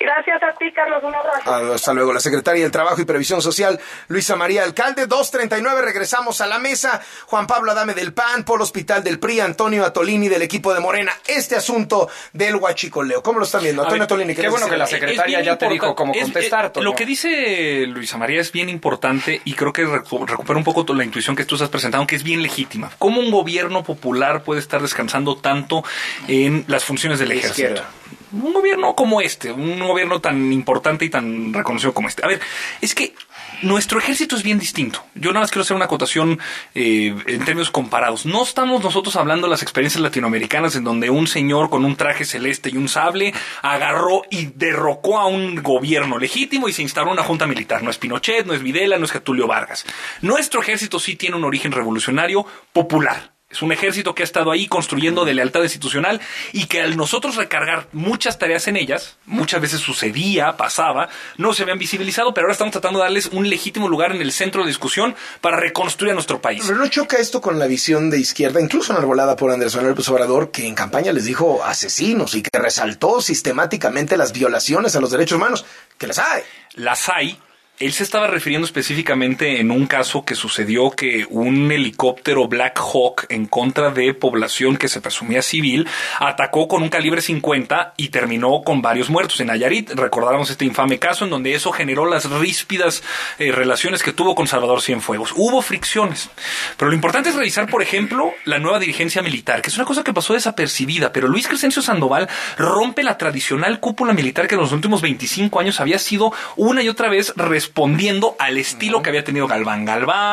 Gracias a ti, Carlos, un abrazo. Hasta luego. La secretaria del Trabajo y Previsión Social, Luisa María Alcalde. 2:39, regresamos a la mesa. Juan Pablo Adame del PAN, Polo Hospital del PRI, Antonio Atolini del equipo de Morena. Este asunto del huachicoleo, ¿cómo lo están viendo? Antonio Atolini, qué bueno que la secretaria ya te dijo cómo contestar. Lo que dice Luisa María es bien importante y creo que recupera un poco la intuición que tú has presentado, que es bien legítima. ¿Cómo un gobierno popular puede estar descansando tanto en las funciones del ejército? Un gobierno como un gobierno tan importante y tan reconocido como este. A ver, es que nuestro ejército es bien distinto. Yo nada más quiero hacer una acotación en términos comparados. No estamos nosotros hablando de las experiencias latinoamericanas en donde un señor con un traje celeste y un sable agarró y derrocó a un gobierno legítimo y se instaló una junta militar. No es Pinochet, no es Videla, no es Getúlio Vargas. Nuestro ejército sí tiene un origen revolucionario popular. Es un ejército que ha estado ahí construyendo de lealtad institucional y que al nosotros recargar muchas tareas en ellas, muchas veces pasaba, no se habían visibilizado, pero ahora estamos tratando de darles un legítimo lugar en el centro de discusión para reconstruir a nuestro país. Pero no choca esto con la visión de izquierda, incluso enarbolada por Andrés Manuel López Obrador, que en campaña les dijo asesinos y que resaltó sistemáticamente las violaciones a los derechos humanos, que las hay. Las hay. Él se estaba refiriendo específicamente en un caso que sucedió que un helicóptero Black Hawk en contra de población que se presumía civil atacó con un calibre 50 y terminó con varios muertos. En Nayarit recordábamos este infame caso en donde eso generó las ríspidas relaciones que tuvo con Salvador Cienfuegos. Hubo fricciones. Pero lo importante es revisar, por ejemplo, la nueva dirigencia militar, que es una cosa que pasó desapercibida, pero Luis Crescencio Sandoval rompe la tradicional cúpula militar que en los últimos 25 años había sido una y otra vez respondiendo al estilo que había tenido Galván,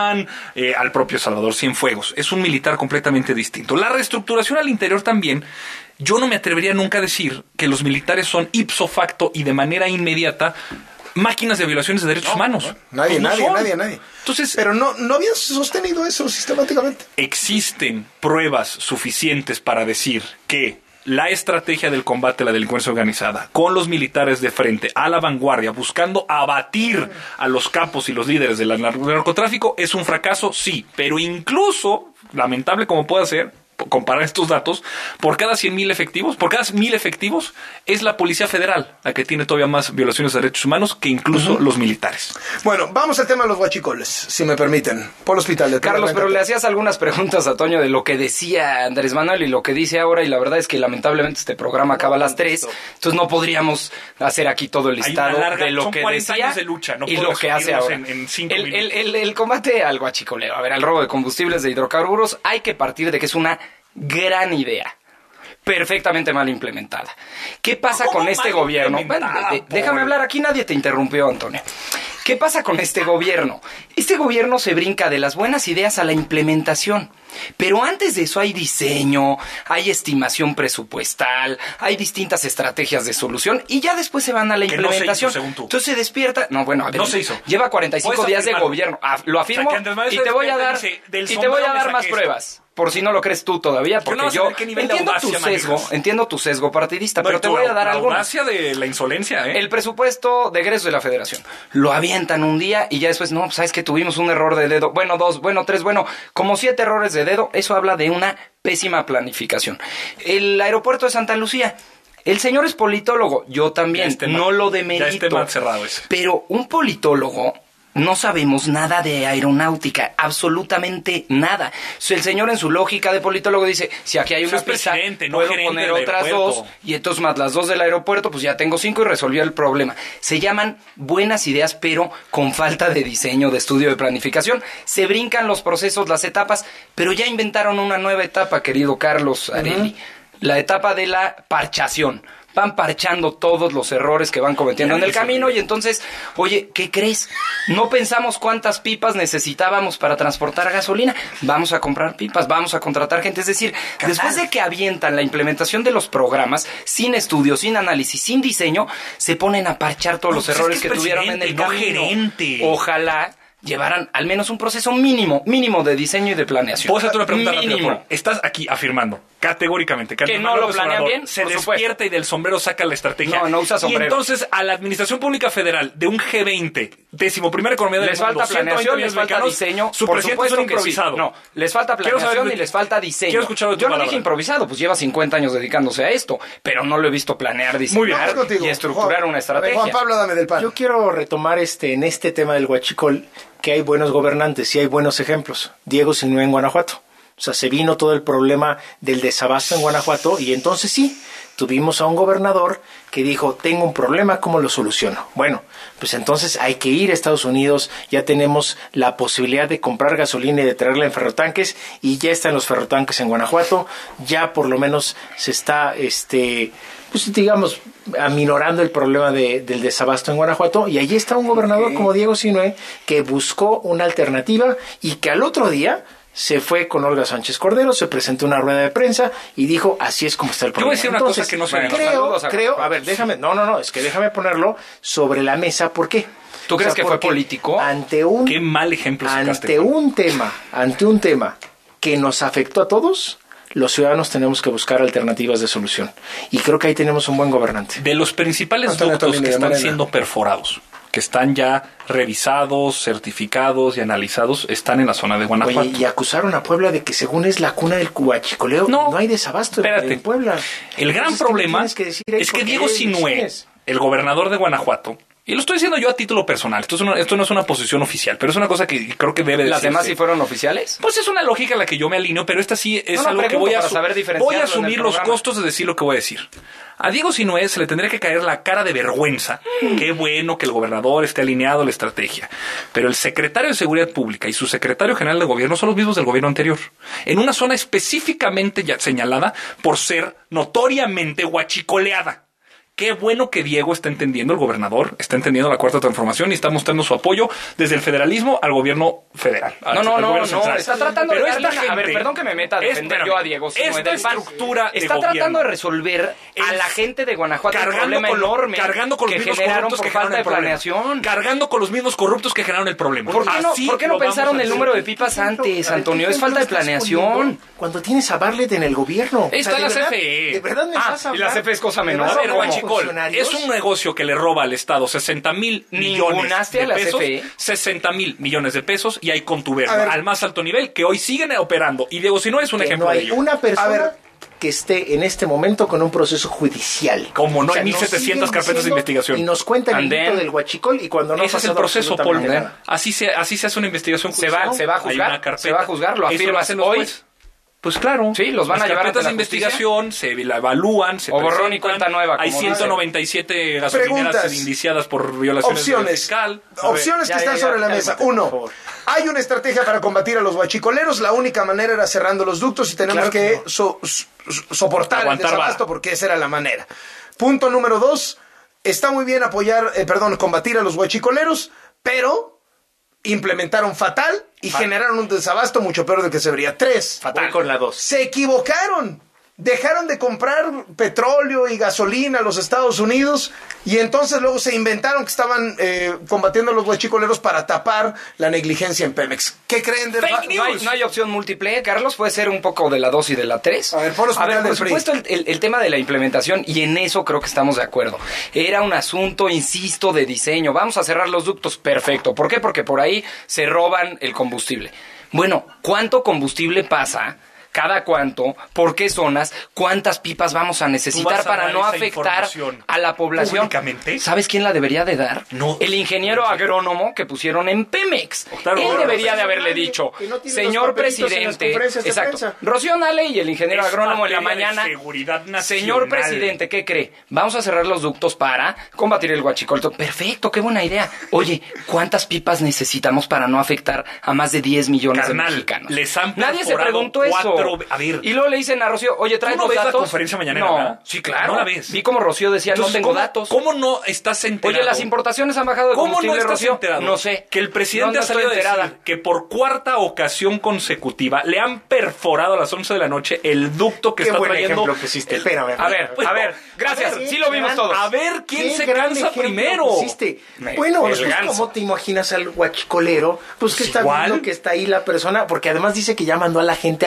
al propio Salvador Cienfuegos. Es un militar completamente distinto. La reestructuración al interior también. Yo no me atrevería nunca a decir que los militares son ipso facto y de manera inmediata máquinas de violaciones de derechos humanos. Nadie. Entonces, pero no habían sostenido eso sistemáticamente. Existen pruebas suficientes para decir que la estrategia del combate a la delincuencia organizada, con los militares de frente, a la vanguardia, buscando abatir a los capos y los líderes del narcotráfico, es un fracaso, sí, pero incluso, lamentable como pueda ser, comparar estos datos, por cada 100,000 efectivos, por cada 1,000 efectivos, es la Policía Federal la que tiene todavía más violaciones de derechos humanos que incluso los militares. Bueno, vamos al tema de los huachicoles, si me permiten. Por Hospital de Carlos, pero le hacías algunas preguntas a Toño de lo que decía Andrés Manuel y lo que dice ahora, y la verdad es que lamentablemente este programa acaba a las 3, entonces no podríamos hacer aquí todo el listado de lo que decía de lucha, no y lo que hace ahora. En 5 minutos. El combate al huachicoleo, al robo de combustibles de hidrocarburos, hay que partir de que es una gran idea, perfectamente mal implementada. ¿Qué pasa con este gobierno? Bueno, déjame hablar, aquí nadie te interrumpió, Antonio. ¿Qué pasa con este gobierno? Este gobierno se brinca de las buenas ideas a la implementación. Pero antes de eso hay diseño, hay estimación presupuestal, hay distintas estrategias de solución y ya después se van a la implementación. No se hizo, según tú. Entonces se despierta. No, bueno, a ver, no se hizo. Lleva 45 días de gobierno. Lo afirmo, y te voy a dar más pruebas. Por si no lo crees tú todavía, porque yo entiendo tu sesgo partidista, pero te voy a dar algo. La audacia de la insolencia, El presupuesto de egreso de la Federación. Lo avientan un día y ya después, no, sabes que tuvimos un error de dedo. Bueno, 2, bueno, 3, bueno, como 7 errores de dedo. Eso habla de una pésima planificación. El aeropuerto de Santa Lucía. El señor es politólogo, yo también, no lo demerito. Ya cerrado ese. Pero un politólogo no sabemos nada de aeronáutica, absolutamente nada. El señor en su lógica de politólogo dice, si aquí hay una pista, puedo poner otras 2, y entonces más las 2 del aeropuerto, pues ya tengo 5 y resolví el problema. Se llaman buenas ideas, pero con falta de diseño, de estudio, de planificación. Se brincan los procesos, las etapas, pero ya inventaron una nueva etapa, querido Carlos Areli. La etapa de la parchación. Van parchando todos los errores que van cometiendo en el camino y entonces, oye, ¿qué crees? No pensamos cuántas pipas necesitábamos para transportar gasolina. Vamos a comprar pipas, vamos a contratar gente. Es decir, después de que avientan la implementación de los programas, sin estudio, sin análisis, sin diseño, se ponen a parchar todos los errores que tuvieron en el camino. Ojalá llevaran al menos un proceso mínimo de diseño y de planeación. ¿Puedo hacerte una pregunta rápida? Estás aquí afirmando Categóricamente. Que no lo planean bien, se por despierta supuesto. y del sombrero saca la estrategia. No usa sombrero. Y entonces a la Administración Pública Federal de un G20, 11ª economía del les mundo, falta planeación, les falta diseño. Su por presidente es supuesto un que improvisado. Sí. No, les falta planeación y les falta diseño. Quiero escuchar de tu Yo no palabra. dije improvisado, pues lleva 50 años dedicándose a esto, pero no lo he visto planear, diseñar y estructurar una estrategia. Juan Pablo, dame del palo. Yo quiero retomar en este tema del huachicol que hay buenos gobernantes y hay buenos ejemplos. Diego Sinue en Guanajuato. O sea, se vino todo el problema del desabasto en Guanajuato y entonces sí, tuvimos a un gobernador que dijo, tengo un problema, ¿cómo lo soluciono? Bueno, pues entonces hay que ir a Estados Unidos, ya tenemos la posibilidad de comprar gasolina y de traerla en ferrotanques y ya están los ferrotanques en Guanajuato, ya por lo menos se está, pues digamos, aminorando el problema del desabasto en Guanajuato y allí está un gobernador como Diego Sinue que buscó una alternativa y que al otro día se fue con Olga Sánchez Cordero, se presentó una rueda de prensa y dijo, así es como está el problema. Yo voy a decir una cosa que no sé. Creo, a ver, déjame ponerlo sobre la mesa, ¿por qué? ¿Tú crees que fue político? Qué mal ejemplo sacaste. Ante un tema que nos afectó a todos, los ciudadanos tenemos que buscar alternativas de solución. Y creo que ahí tenemos un buen gobernante. De los principales ductos que están siendo perforados, que están ya revisados, certificados y analizados, están en la zona de Guanajuato. Oye, y acusaron a Puebla de que según es la cuna del huachicoleo, no hay desabasto en Puebla. El gran problema es que Diego Sinue, el gobernador de Guanajuato, y lo estoy diciendo yo a título personal, esto no es una posición oficial, pero es una cosa que creo que debe decirse. ¿Las demás sí fueron oficiales? Pues es una lógica a la que yo me alineo, pero esta sí es algo que voy a asumir los costos de decir lo que voy a decir. A Diego Sinue se le tendría que caer la cara de vergüenza. Qué bueno que el gobernador esté alineado a la estrategia. Pero el secretario de Seguridad Pública y su secretario general de gobierno son los mismos del gobierno anterior. En una zona específicamente ya señalada por ser notoriamente huachicoleada. Qué bueno que Diego está entendiendo, el gobernador está entendiendo la Cuarta Transformación y está mostrando su apoyo desde el federalismo al gobierno federal. No, está tratando de darle a ver, perdón que me meta a defender yo a Diego Sinue del PAN. Está tratando de resolver a la gente de Guanajuato un problema enorme cargando con los mismos generaron corruptos por que falta de generaron planeación. Cargando con los mismos corruptos que generaron el problema. ¿Por qué no pensaron el número de pipas antes, Antonio? Es falta de planeación. Cuando tienes a Bartlett en el gobierno. Está la CFE. ¿De verdad me vas a hablar? Y la CFE es cosa menor. A ver, es un negocio que le roba al Estado 60,000 millones de pesos, 60,000 millones de pesos y hay contubernio al más alto nivel que hoy siguen operando. Y Diego Sinue es un ejemplo de ello. Una persona que esté en este momento con un proceso judicial. Como no hay 1,700 carpetas de investigación. Y nos cuentan el mito del huachicol y cuando no ese es el proceso, Paul. Así se hace una investigación judicial. Se va a juzgar, lo afirmas hoy. Pues claro. Sí, los van a llevar a carpetas de investigación, se la evalúan, se o borrón y cuenta nueva. Hay 197 gasolineras indiciadas por violaciones de fiscal. Opciones que están sobre la mesa. Uno, hay una estrategia para combatir a los huachicoleros. La única manera era cerrando los ductos y tenemos que soportar el desabasto porque esa era la manera. Punto número 2, está muy bien combatir a los huachicoleros, pero implementaron fatal y generaron un desabasto mucho peor de que se vería. 3. Fatal con la 2. Se equivocaron. Dejaron de comprar petróleo y gasolina a los Estados Unidos y entonces luego se inventaron que estaban combatiendo a los huachicoleros para tapar la negligencia en Pemex. ¿Qué creen de Fake news? No hay opción múltiple, Carlos. Puede ser un poco de la 2 y de la 3. A ver, por supuesto, el tema de la implementación, y en eso creo que estamos de acuerdo. Era un asunto, insisto, de diseño. Vamos a cerrar los ductos. Perfecto. ¿Por qué? Porque por ahí se roban el combustible. Bueno, ¿cuánto combustible pasa? ¿Cada cuánto? ¿Por qué zonas? ¿Cuántas pipas vamos a necesitar para no afectar a la población? ¿Públicamente? ¿Sabes quién la debería de dar? No. El ingeniero agrónomo que pusieron en Pemex. Él debería de haberle dicho, señor presidente, exacto, Rocío Nale y el ingeniero agrónomo en la mañana, señor presidente, ¿qué cree? Vamos a cerrar los ductos para combatir el huachicol. Perfecto, qué buena idea. Oye, ¿cuántas pipas necesitamos para no afectar a más de 10 millones de mexicanos? Nadie se preguntó eso. A ver. Y luego le dicen a Rocío, oye, ¿traes los datos? ¿La conferencia mañana? No, sí, claro. ¿No la ves? Vi como Rocío decía, entonces, no tengo datos. ¿Cómo no estás enterado? Oye, las importaciones han bajado de combustible, ¿Cómo no estás Rocío? enterado? No sé. Que el presidente ha salido a decir que por cuarta ocasión consecutiva le han perforado a las 11 de la noche el ducto que está trayendo. Ejemplo pusiste. Espérame. A ver, gracias. Sí lo vimos todos. A ver, ¿quién se cansa primero? Bueno, pues, ¿cómo te imaginas al huachicolero? Pues que está viendo que está ahí la persona, porque además dice que ya mandó a la gente a cuidar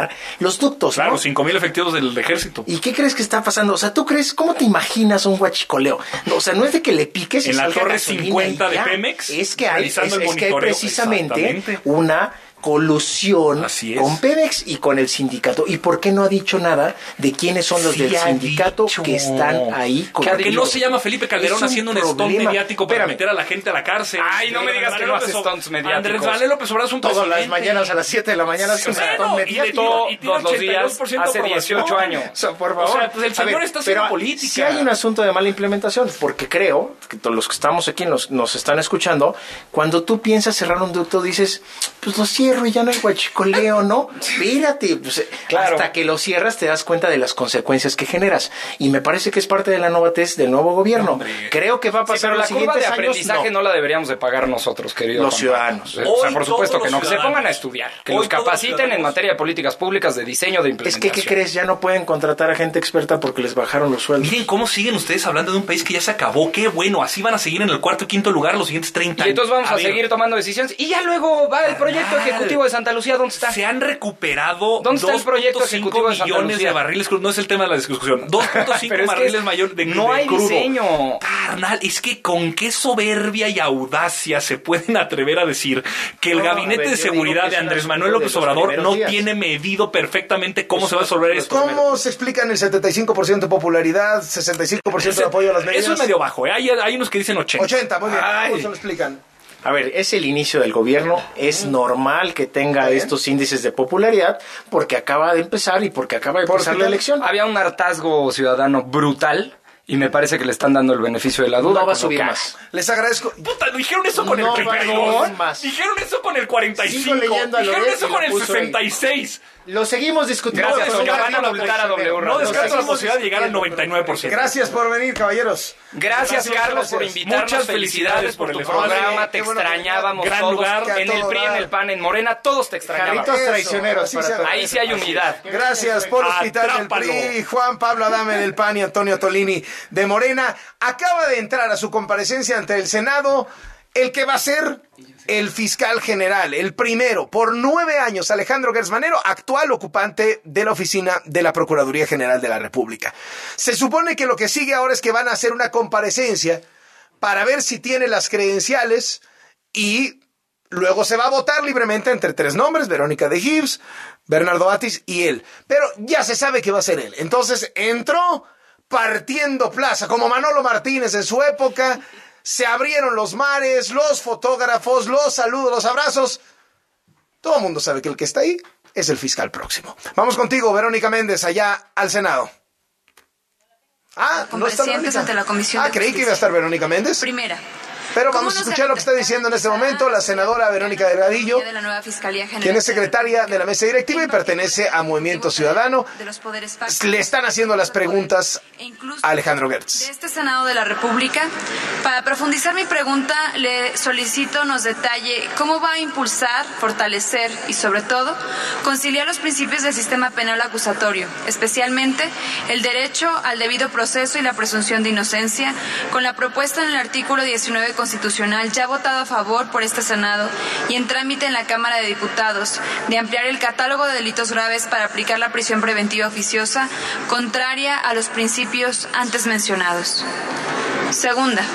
cerrar los ductos, Claro, ¿no? 5,000 efectivos del ejército. ¿Y qué crees que está pasando? O sea, ¿tú crees, cómo te imaginas un huachicoleo? No, o sea, no es de que le piques y En la salga torre gasolina 50 y de ya. Pemex, Es que hay, realizando el es que hay monitoreo. precisamente Exactamente. una colusión Así es. con Pemex y con el sindicato. ¿Y por qué no ha dicho nada de quiénes son los Sí del ha que están ahí? Que no se llama Felipe Calderón haciendo un stunt mediático para meter a la gente a la cárcel. Ay, no me digas que no hace stunts mediáticos. Andrés Manuel López Obrador es un Todas presidente. las mañanas a las 7 de la mañana hace un stunt mediático. Todos los días, hace 18 años. O sea, por favor. O sea, pues el señor está haciendo política. Sí hay un asunto de mala implementación, porque creo que todos los que estamos aquí nos están escuchando, cuando tú piensas cerrar un ducto dices, pues lo cierro y ya no hay huachicoleo, ¿no? Espérate, pues, Claro. hasta que lo cierras te das cuenta de las consecuencias que generas. Y me parece que es parte de la novatez del nuevo gobierno. Creo que va a Sí, pasar pero la los curva de siguientes años, aprendizaje no la deberíamos de pagar nosotros, queridos Los ciudadanos. O sea, Hoy por supuesto todos que no. los Que se pongan ciudadanos. a estudiar. Que Hoy los todos los capaciten en ciudadanos. materia de políticas públicas, de diseño, de Es implementación. que, ¿qué crees? Ya no pueden contratar a gente experta porque les bajaron los sueldos. Miren cómo siguen ustedes hablando de un país que ya se acabó. Qué bueno, así van a seguir en el cuarto y quinto lugar los siguientes 30 Y años. entonces vamos a ver, seguir tomando decisiones. Y ya luego va el proyecto ejecutivo de Santa Lucía. ¿Dónde está? Se han recuperado ¿Dónde está el proyecto 2.5 ejecutivo de Santa millones Lucía? de barriles crudos. No es el tema de la discusión. 2.5 Pero es que barriles mayor de no de hay crudo. diseño. Carnal, es que con qué soberbia y audacia se pueden atrever a decir que el No, gabinete a ver, de yo digo seguridad que es de un Andrés asunto Manuel de López los Obrador primeros no días. tiene medido perfectamente cómo se va a resolver esto. ¿Cómo se explican el 75% de popularidad, 65% de apoyo a las medidas? Eso es medio bajo, ¿eh? Hay unos que dicen 80. 80, muy bien. Ay. ¿Cómo se lo explican? A ver, es el inicio del gobierno, es normal que tenga estos índices de popularidad porque acaba de empezar y porque acaba de empezar la elección. Había un hartazgo ciudadano brutal y me parece que le están dando el beneficio de la duda. No va a con lo subir que- más. Les agradezco. Puta, dijeron eso con No el va a perdón. subir más. Dijeron eso con el 45. Sigo leyendo a Dijeron Loret eso y con lo el puso ahí. 66. Lo seguimos discutiendo. Gracias, No porque descarto van a la multar a W traicionera. Radio. No descarto la seguimos posibilidad de llegar al discutiendo. 99%. Gracias por venir, caballeros. Gracias, Carlos, por gracias. invitarnos. Muchas Felicidades por tu esfuerzo. programa. Te Qué bueno que extrañábamos gran todos. lugar. En el PRI, en el PAN, en Morena, todos te extrañábamos. Jarritos Eso, traicioneros así para se todos. Ahí sí hay unidad. Gracias por Hospital Atrápalo. del PRI, Juan Pablo Adame del PAN y Antonio Tolini de Morena. Acaba de entrar a su comparecencia ante el Senado el que va a ser el fiscal general, el primero, por 9 años, Alejandro Gertz Manero, actual ocupante de la oficina de la Procuraduría General de la República. Se supone que lo que sigue ahora es que van a hacer una comparecencia para ver si tiene las credenciales y luego se va a votar libremente entre 3 nombres, Verónica de Gibbs, Bernardo Batis y él. Pero ya se sabe que va a ser él. Entonces entró partiendo plaza, como Manolo Martínez en su época. Se abrieron los mares, los fotógrafos, los saludos, los abrazos. Todo el mundo sabe que el que está ahí es el fiscal próximo. Vamos contigo, Verónica Méndez, allá al Senado. Ah, no está Comparecientes Verónica. ante la Comisión de creí que Justicia. iba a estar Verónica Méndez. Primera. Pero ¿Cómo vamos a no escuchar lo que está diciendo en este momento la senadora Verónica Delgadillo, de la nueva Fiscalía General quien es secretaria de la mesa directiva y pertenece a Movimiento Ciudadano. de los poderes Le están haciendo las preguntas a Alejandro Gertz. de este Senado de la República. Para profundizar mi pregunta, le solicito nos detalle cómo va a impulsar, fortalecer y, sobre todo, conciliar los principios del sistema penal acusatorio, especialmente el derecho al debido proceso y la presunción de inocencia, con la propuesta en el artículo 19 constitucional ya votado a favor por este Senado y en trámite en la Cámara de Diputados de ampliar el catálogo de delitos graves para aplicar la prisión preventiva oficiosa, contraria a los principios antes mencionados. Segunda.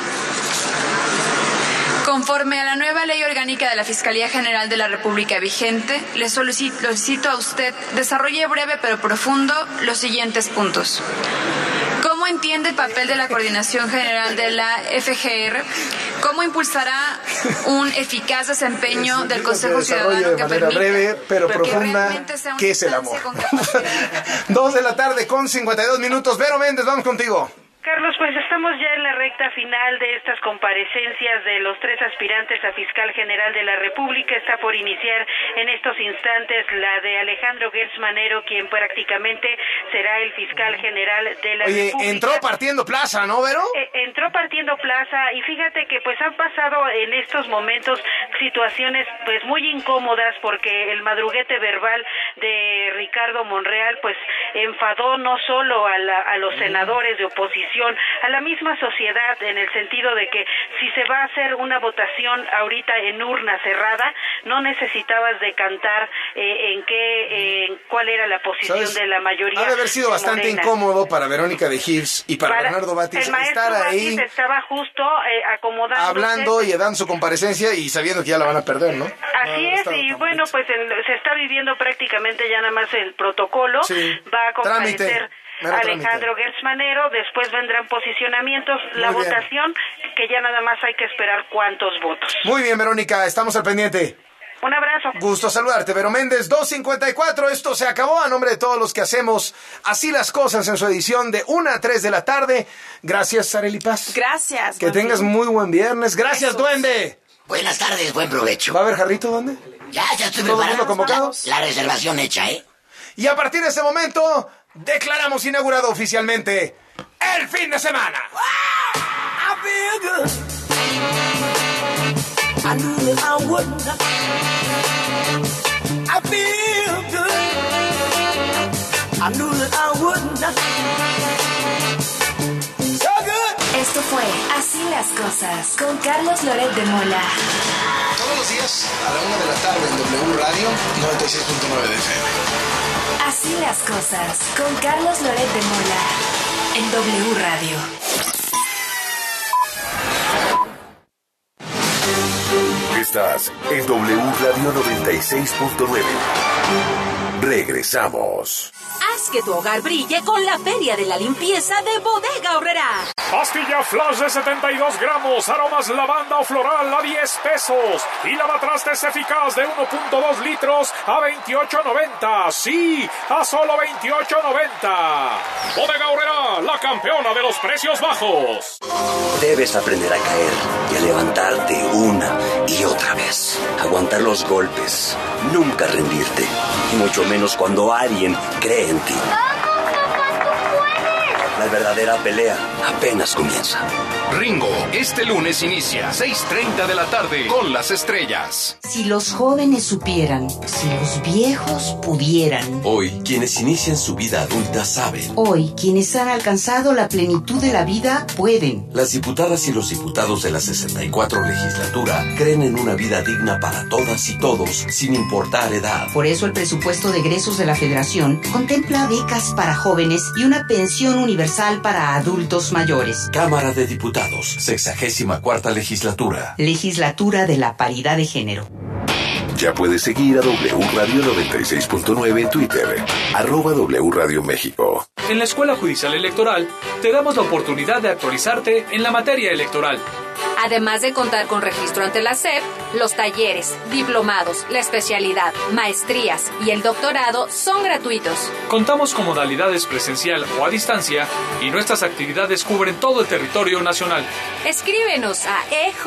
Conforme a la nueva Ley Orgánica de la Fiscalía General de la República vigente, le solicito a usted desarrolle breve pero profundo los siguientes puntos. ¿Cómo entiende el papel de la Coordinación General de la FGR? ¿Cómo impulsará un eficaz desempeño del Consejo Ciudadano de que manera permita breve pero que profunda realmente sea una qué es el instancia amor? con capacidad? 2 de la tarde con 52 minutos. Vero Méndez, vamos contigo. Carlos, pues estamos ya en la recta final de estas comparecencias de los 3 aspirantes a fiscal general de la República. Está por iniciar en estos instantes la de Alejandro Gertz Manero, quien prácticamente será el fiscal general de la Oye, República. entró partiendo plaza, ¿no, Vero? Entró entró partiendo plaza y fíjate que pues han pasado en estos momentos situaciones pues muy incómodas porque el madruguete verbal de Ricardo Monreal pues enfadó no solo a los senadores de oposición, a la misma sociedad, en el sentido de que si se va a hacer una votación ahorita en urna cerrada, no necesitabas de cantar cuál era la posición de la mayoría. Ha de haber sido bastante Morena. Incómodo para Verónica de Gibbs y para Bernardo Batis el maestro estar ahí Batis estaba justo acomodándose, hablando y dando su comparecencia y sabiendo que ya la van a perder, ¿no? Así es, y bueno, pues se está viviendo prácticamente ya nada más el protocolo. Sí. Va a comparecer Mero Alejandro Gertz Manero, después vendrán posicionamientos, la Muy bien. votación, que ya nada más hay que esperar cuántos votos. Muy bien, Verónica, estamos al pendiente. Un abrazo. Gusto saludarte, Vero Méndez, 2:54. Esto se acabó. A nombre de todos los que hacemos Así las Cosas en su edición de 1 a 3 de la tarde. Gracias, Arely Paz. Gracias. Que tengas muy buen viernes. Gracias, Duende. Buenas tardes, buen provecho. ¿Va a haber jarrito, ¿dónde? Ya estoy ¿Todo el mundo preparado. convocado? La reservación hecha, ¿eh? Y a partir de ese momento, declaramos inaugurado oficialmente el fin de semana. I knew that I wouldn't. I feel good. I knew that I wouldn't. So good. Esto fue Así las Cosas con Carlos Loret de Mola. Todos los días a la 1 de la tarde en W Radio 96.9 de FM. Así las Cosas con Carlos Loret de Mola en W Radio. Estás en W Radio 96.9. Regresamos. Haz que tu hogar brille con la Feria de la Limpieza de Bodega Aurrerá. Pastilla Flash de 72 gramos, aromas lavanda o floral a 10 pesos. Y lavatrastes eficaz de 1.2 litros a 28.90. Sí, a solo 28.90. Bodega Aurrerá, la campeona de los precios bajos. Debes aprender a caer y a levantarte una y otra vez. Aguantar los golpes, nunca rendirte. Y mucho menos cuando alguien cree en ti. La verdadera pelea apenas comienza. Ringo, este lunes inicia 6:30 de la tarde con Las Estrellas. Si los jóvenes supieran, si los viejos pudieran. Hoy, quienes inician su vida adulta saben. Hoy, quienes han alcanzado la plenitud de la vida pueden. Las diputadas y los diputados de la 64 legislatura creen en una vida digna para todas y todos, sin importar edad. Por eso el presupuesto de egresos de la Federación contempla becas para jóvenes y una pensión universal para adultos mayores. Cámara de Diputados, 64ª legislatura. Legislatura de la Paridad de Género. Ya puedes seguir a W Radio 96.9 en Twitter, @W Radio México. En la Escuela Judicial Electoral te damos la oportunidad de actualizarte en la materia electoral. Además de contar con registro ante la SEP, los talleres, diplomados, la especialidad, maestrías y el doctorado son gratuitos. Contamos con modalidades presencial o a distancia y nuestras actividades cubren todo el territorio nacional. Escríbenos a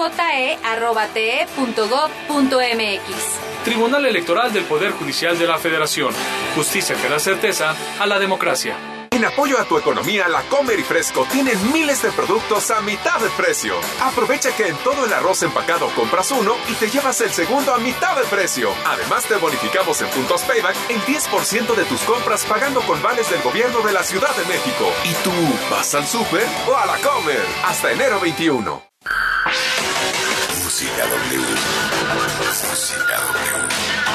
eje.te.gov.mx. Tribunal Electoral del Poder Judicial de la Federación. Justicia que da certeza a la democracia. En apoyo a tu economía, La Comer y Fresco tienen miles de productos a mitad de precio. Aprovecha que en todo el arroz empacado compras uno y te llevas el segundo a mitad de precio. Además, te bonificamos en puntos Payback en 10% de tus compras pagando con vales del gobierno de la Ciudad de México. ¿Y tú vas al súper o a La Comer? Hasta enero 21. Música W. Música W.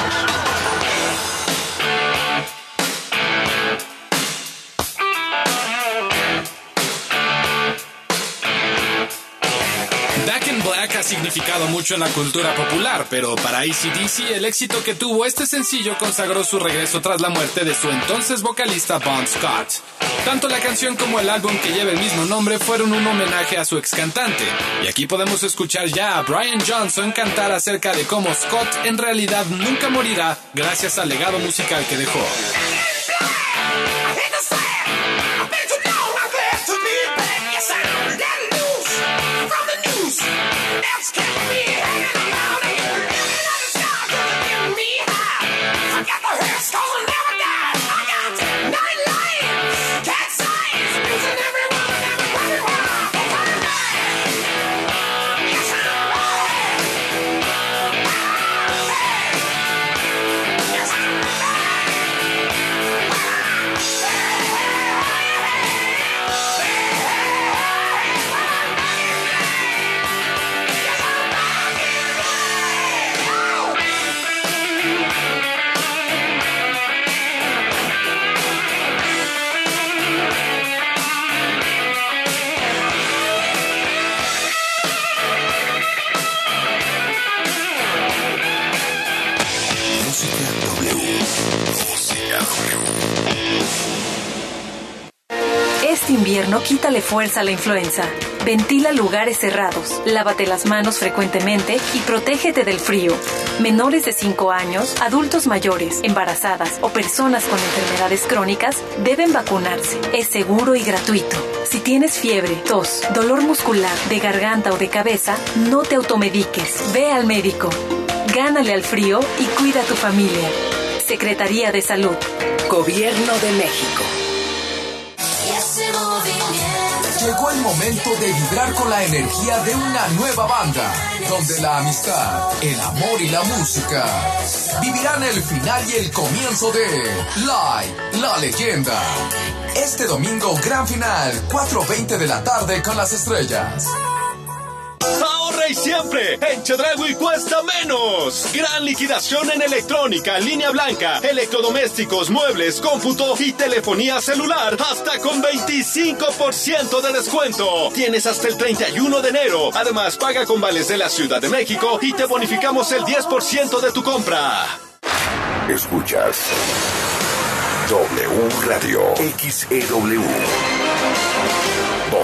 Back in Black ha significado mucho en la cultura popular, pero para AC/DC el éxito que tuvo este sencillo consagró su regreso tras la muerte de su entonces vocalista Bon Scott. Tanto la canción como el álbum que lleva el mismo nombre fueron un homenaje a su ex cantante, y aquí podemos escuchar ya a Brian Johnson cantar acerca de cómo Scott en realidad nunca morirá gracias al legado musical que dejó. invierno, quítale fuerza a la influenza. Ventila lugares cerrados, lávate las manos frecuentemente y protégete del frío. Menores de 5 años, adultos mayores, embarazadas o personas con enfermedades crónicas deben vacunarse. Es seguro y gratuito. Si tienes fiebre, tos, dolor muscular, de garganta o de cabeza, no te automediques. Ve al médico. Gánale al frío y cuida a tu familia. Secretaría de Salud. Gobierno de México. Llegó el momento de vibrar con la energía de una nueva banda, donde la amistad, el amor y la música vivirán el final y el comienzo de Live, la leyenda. Este domingo, gran final, 4:20 de la tarde con las estrellas. Ahorra y siempre, en Chedraui cuesta menos. Gran liquidación en electrónica, línea blanca, electrodomésticos, muebles, cómputo y telefonía celular, hasta con 25% de descuento. Tienes hasta el 31 de enero. Además, paga con vales de la Ciudad de México y te bonificamos el 10% de tu compra. Escuchas W Radio XEW.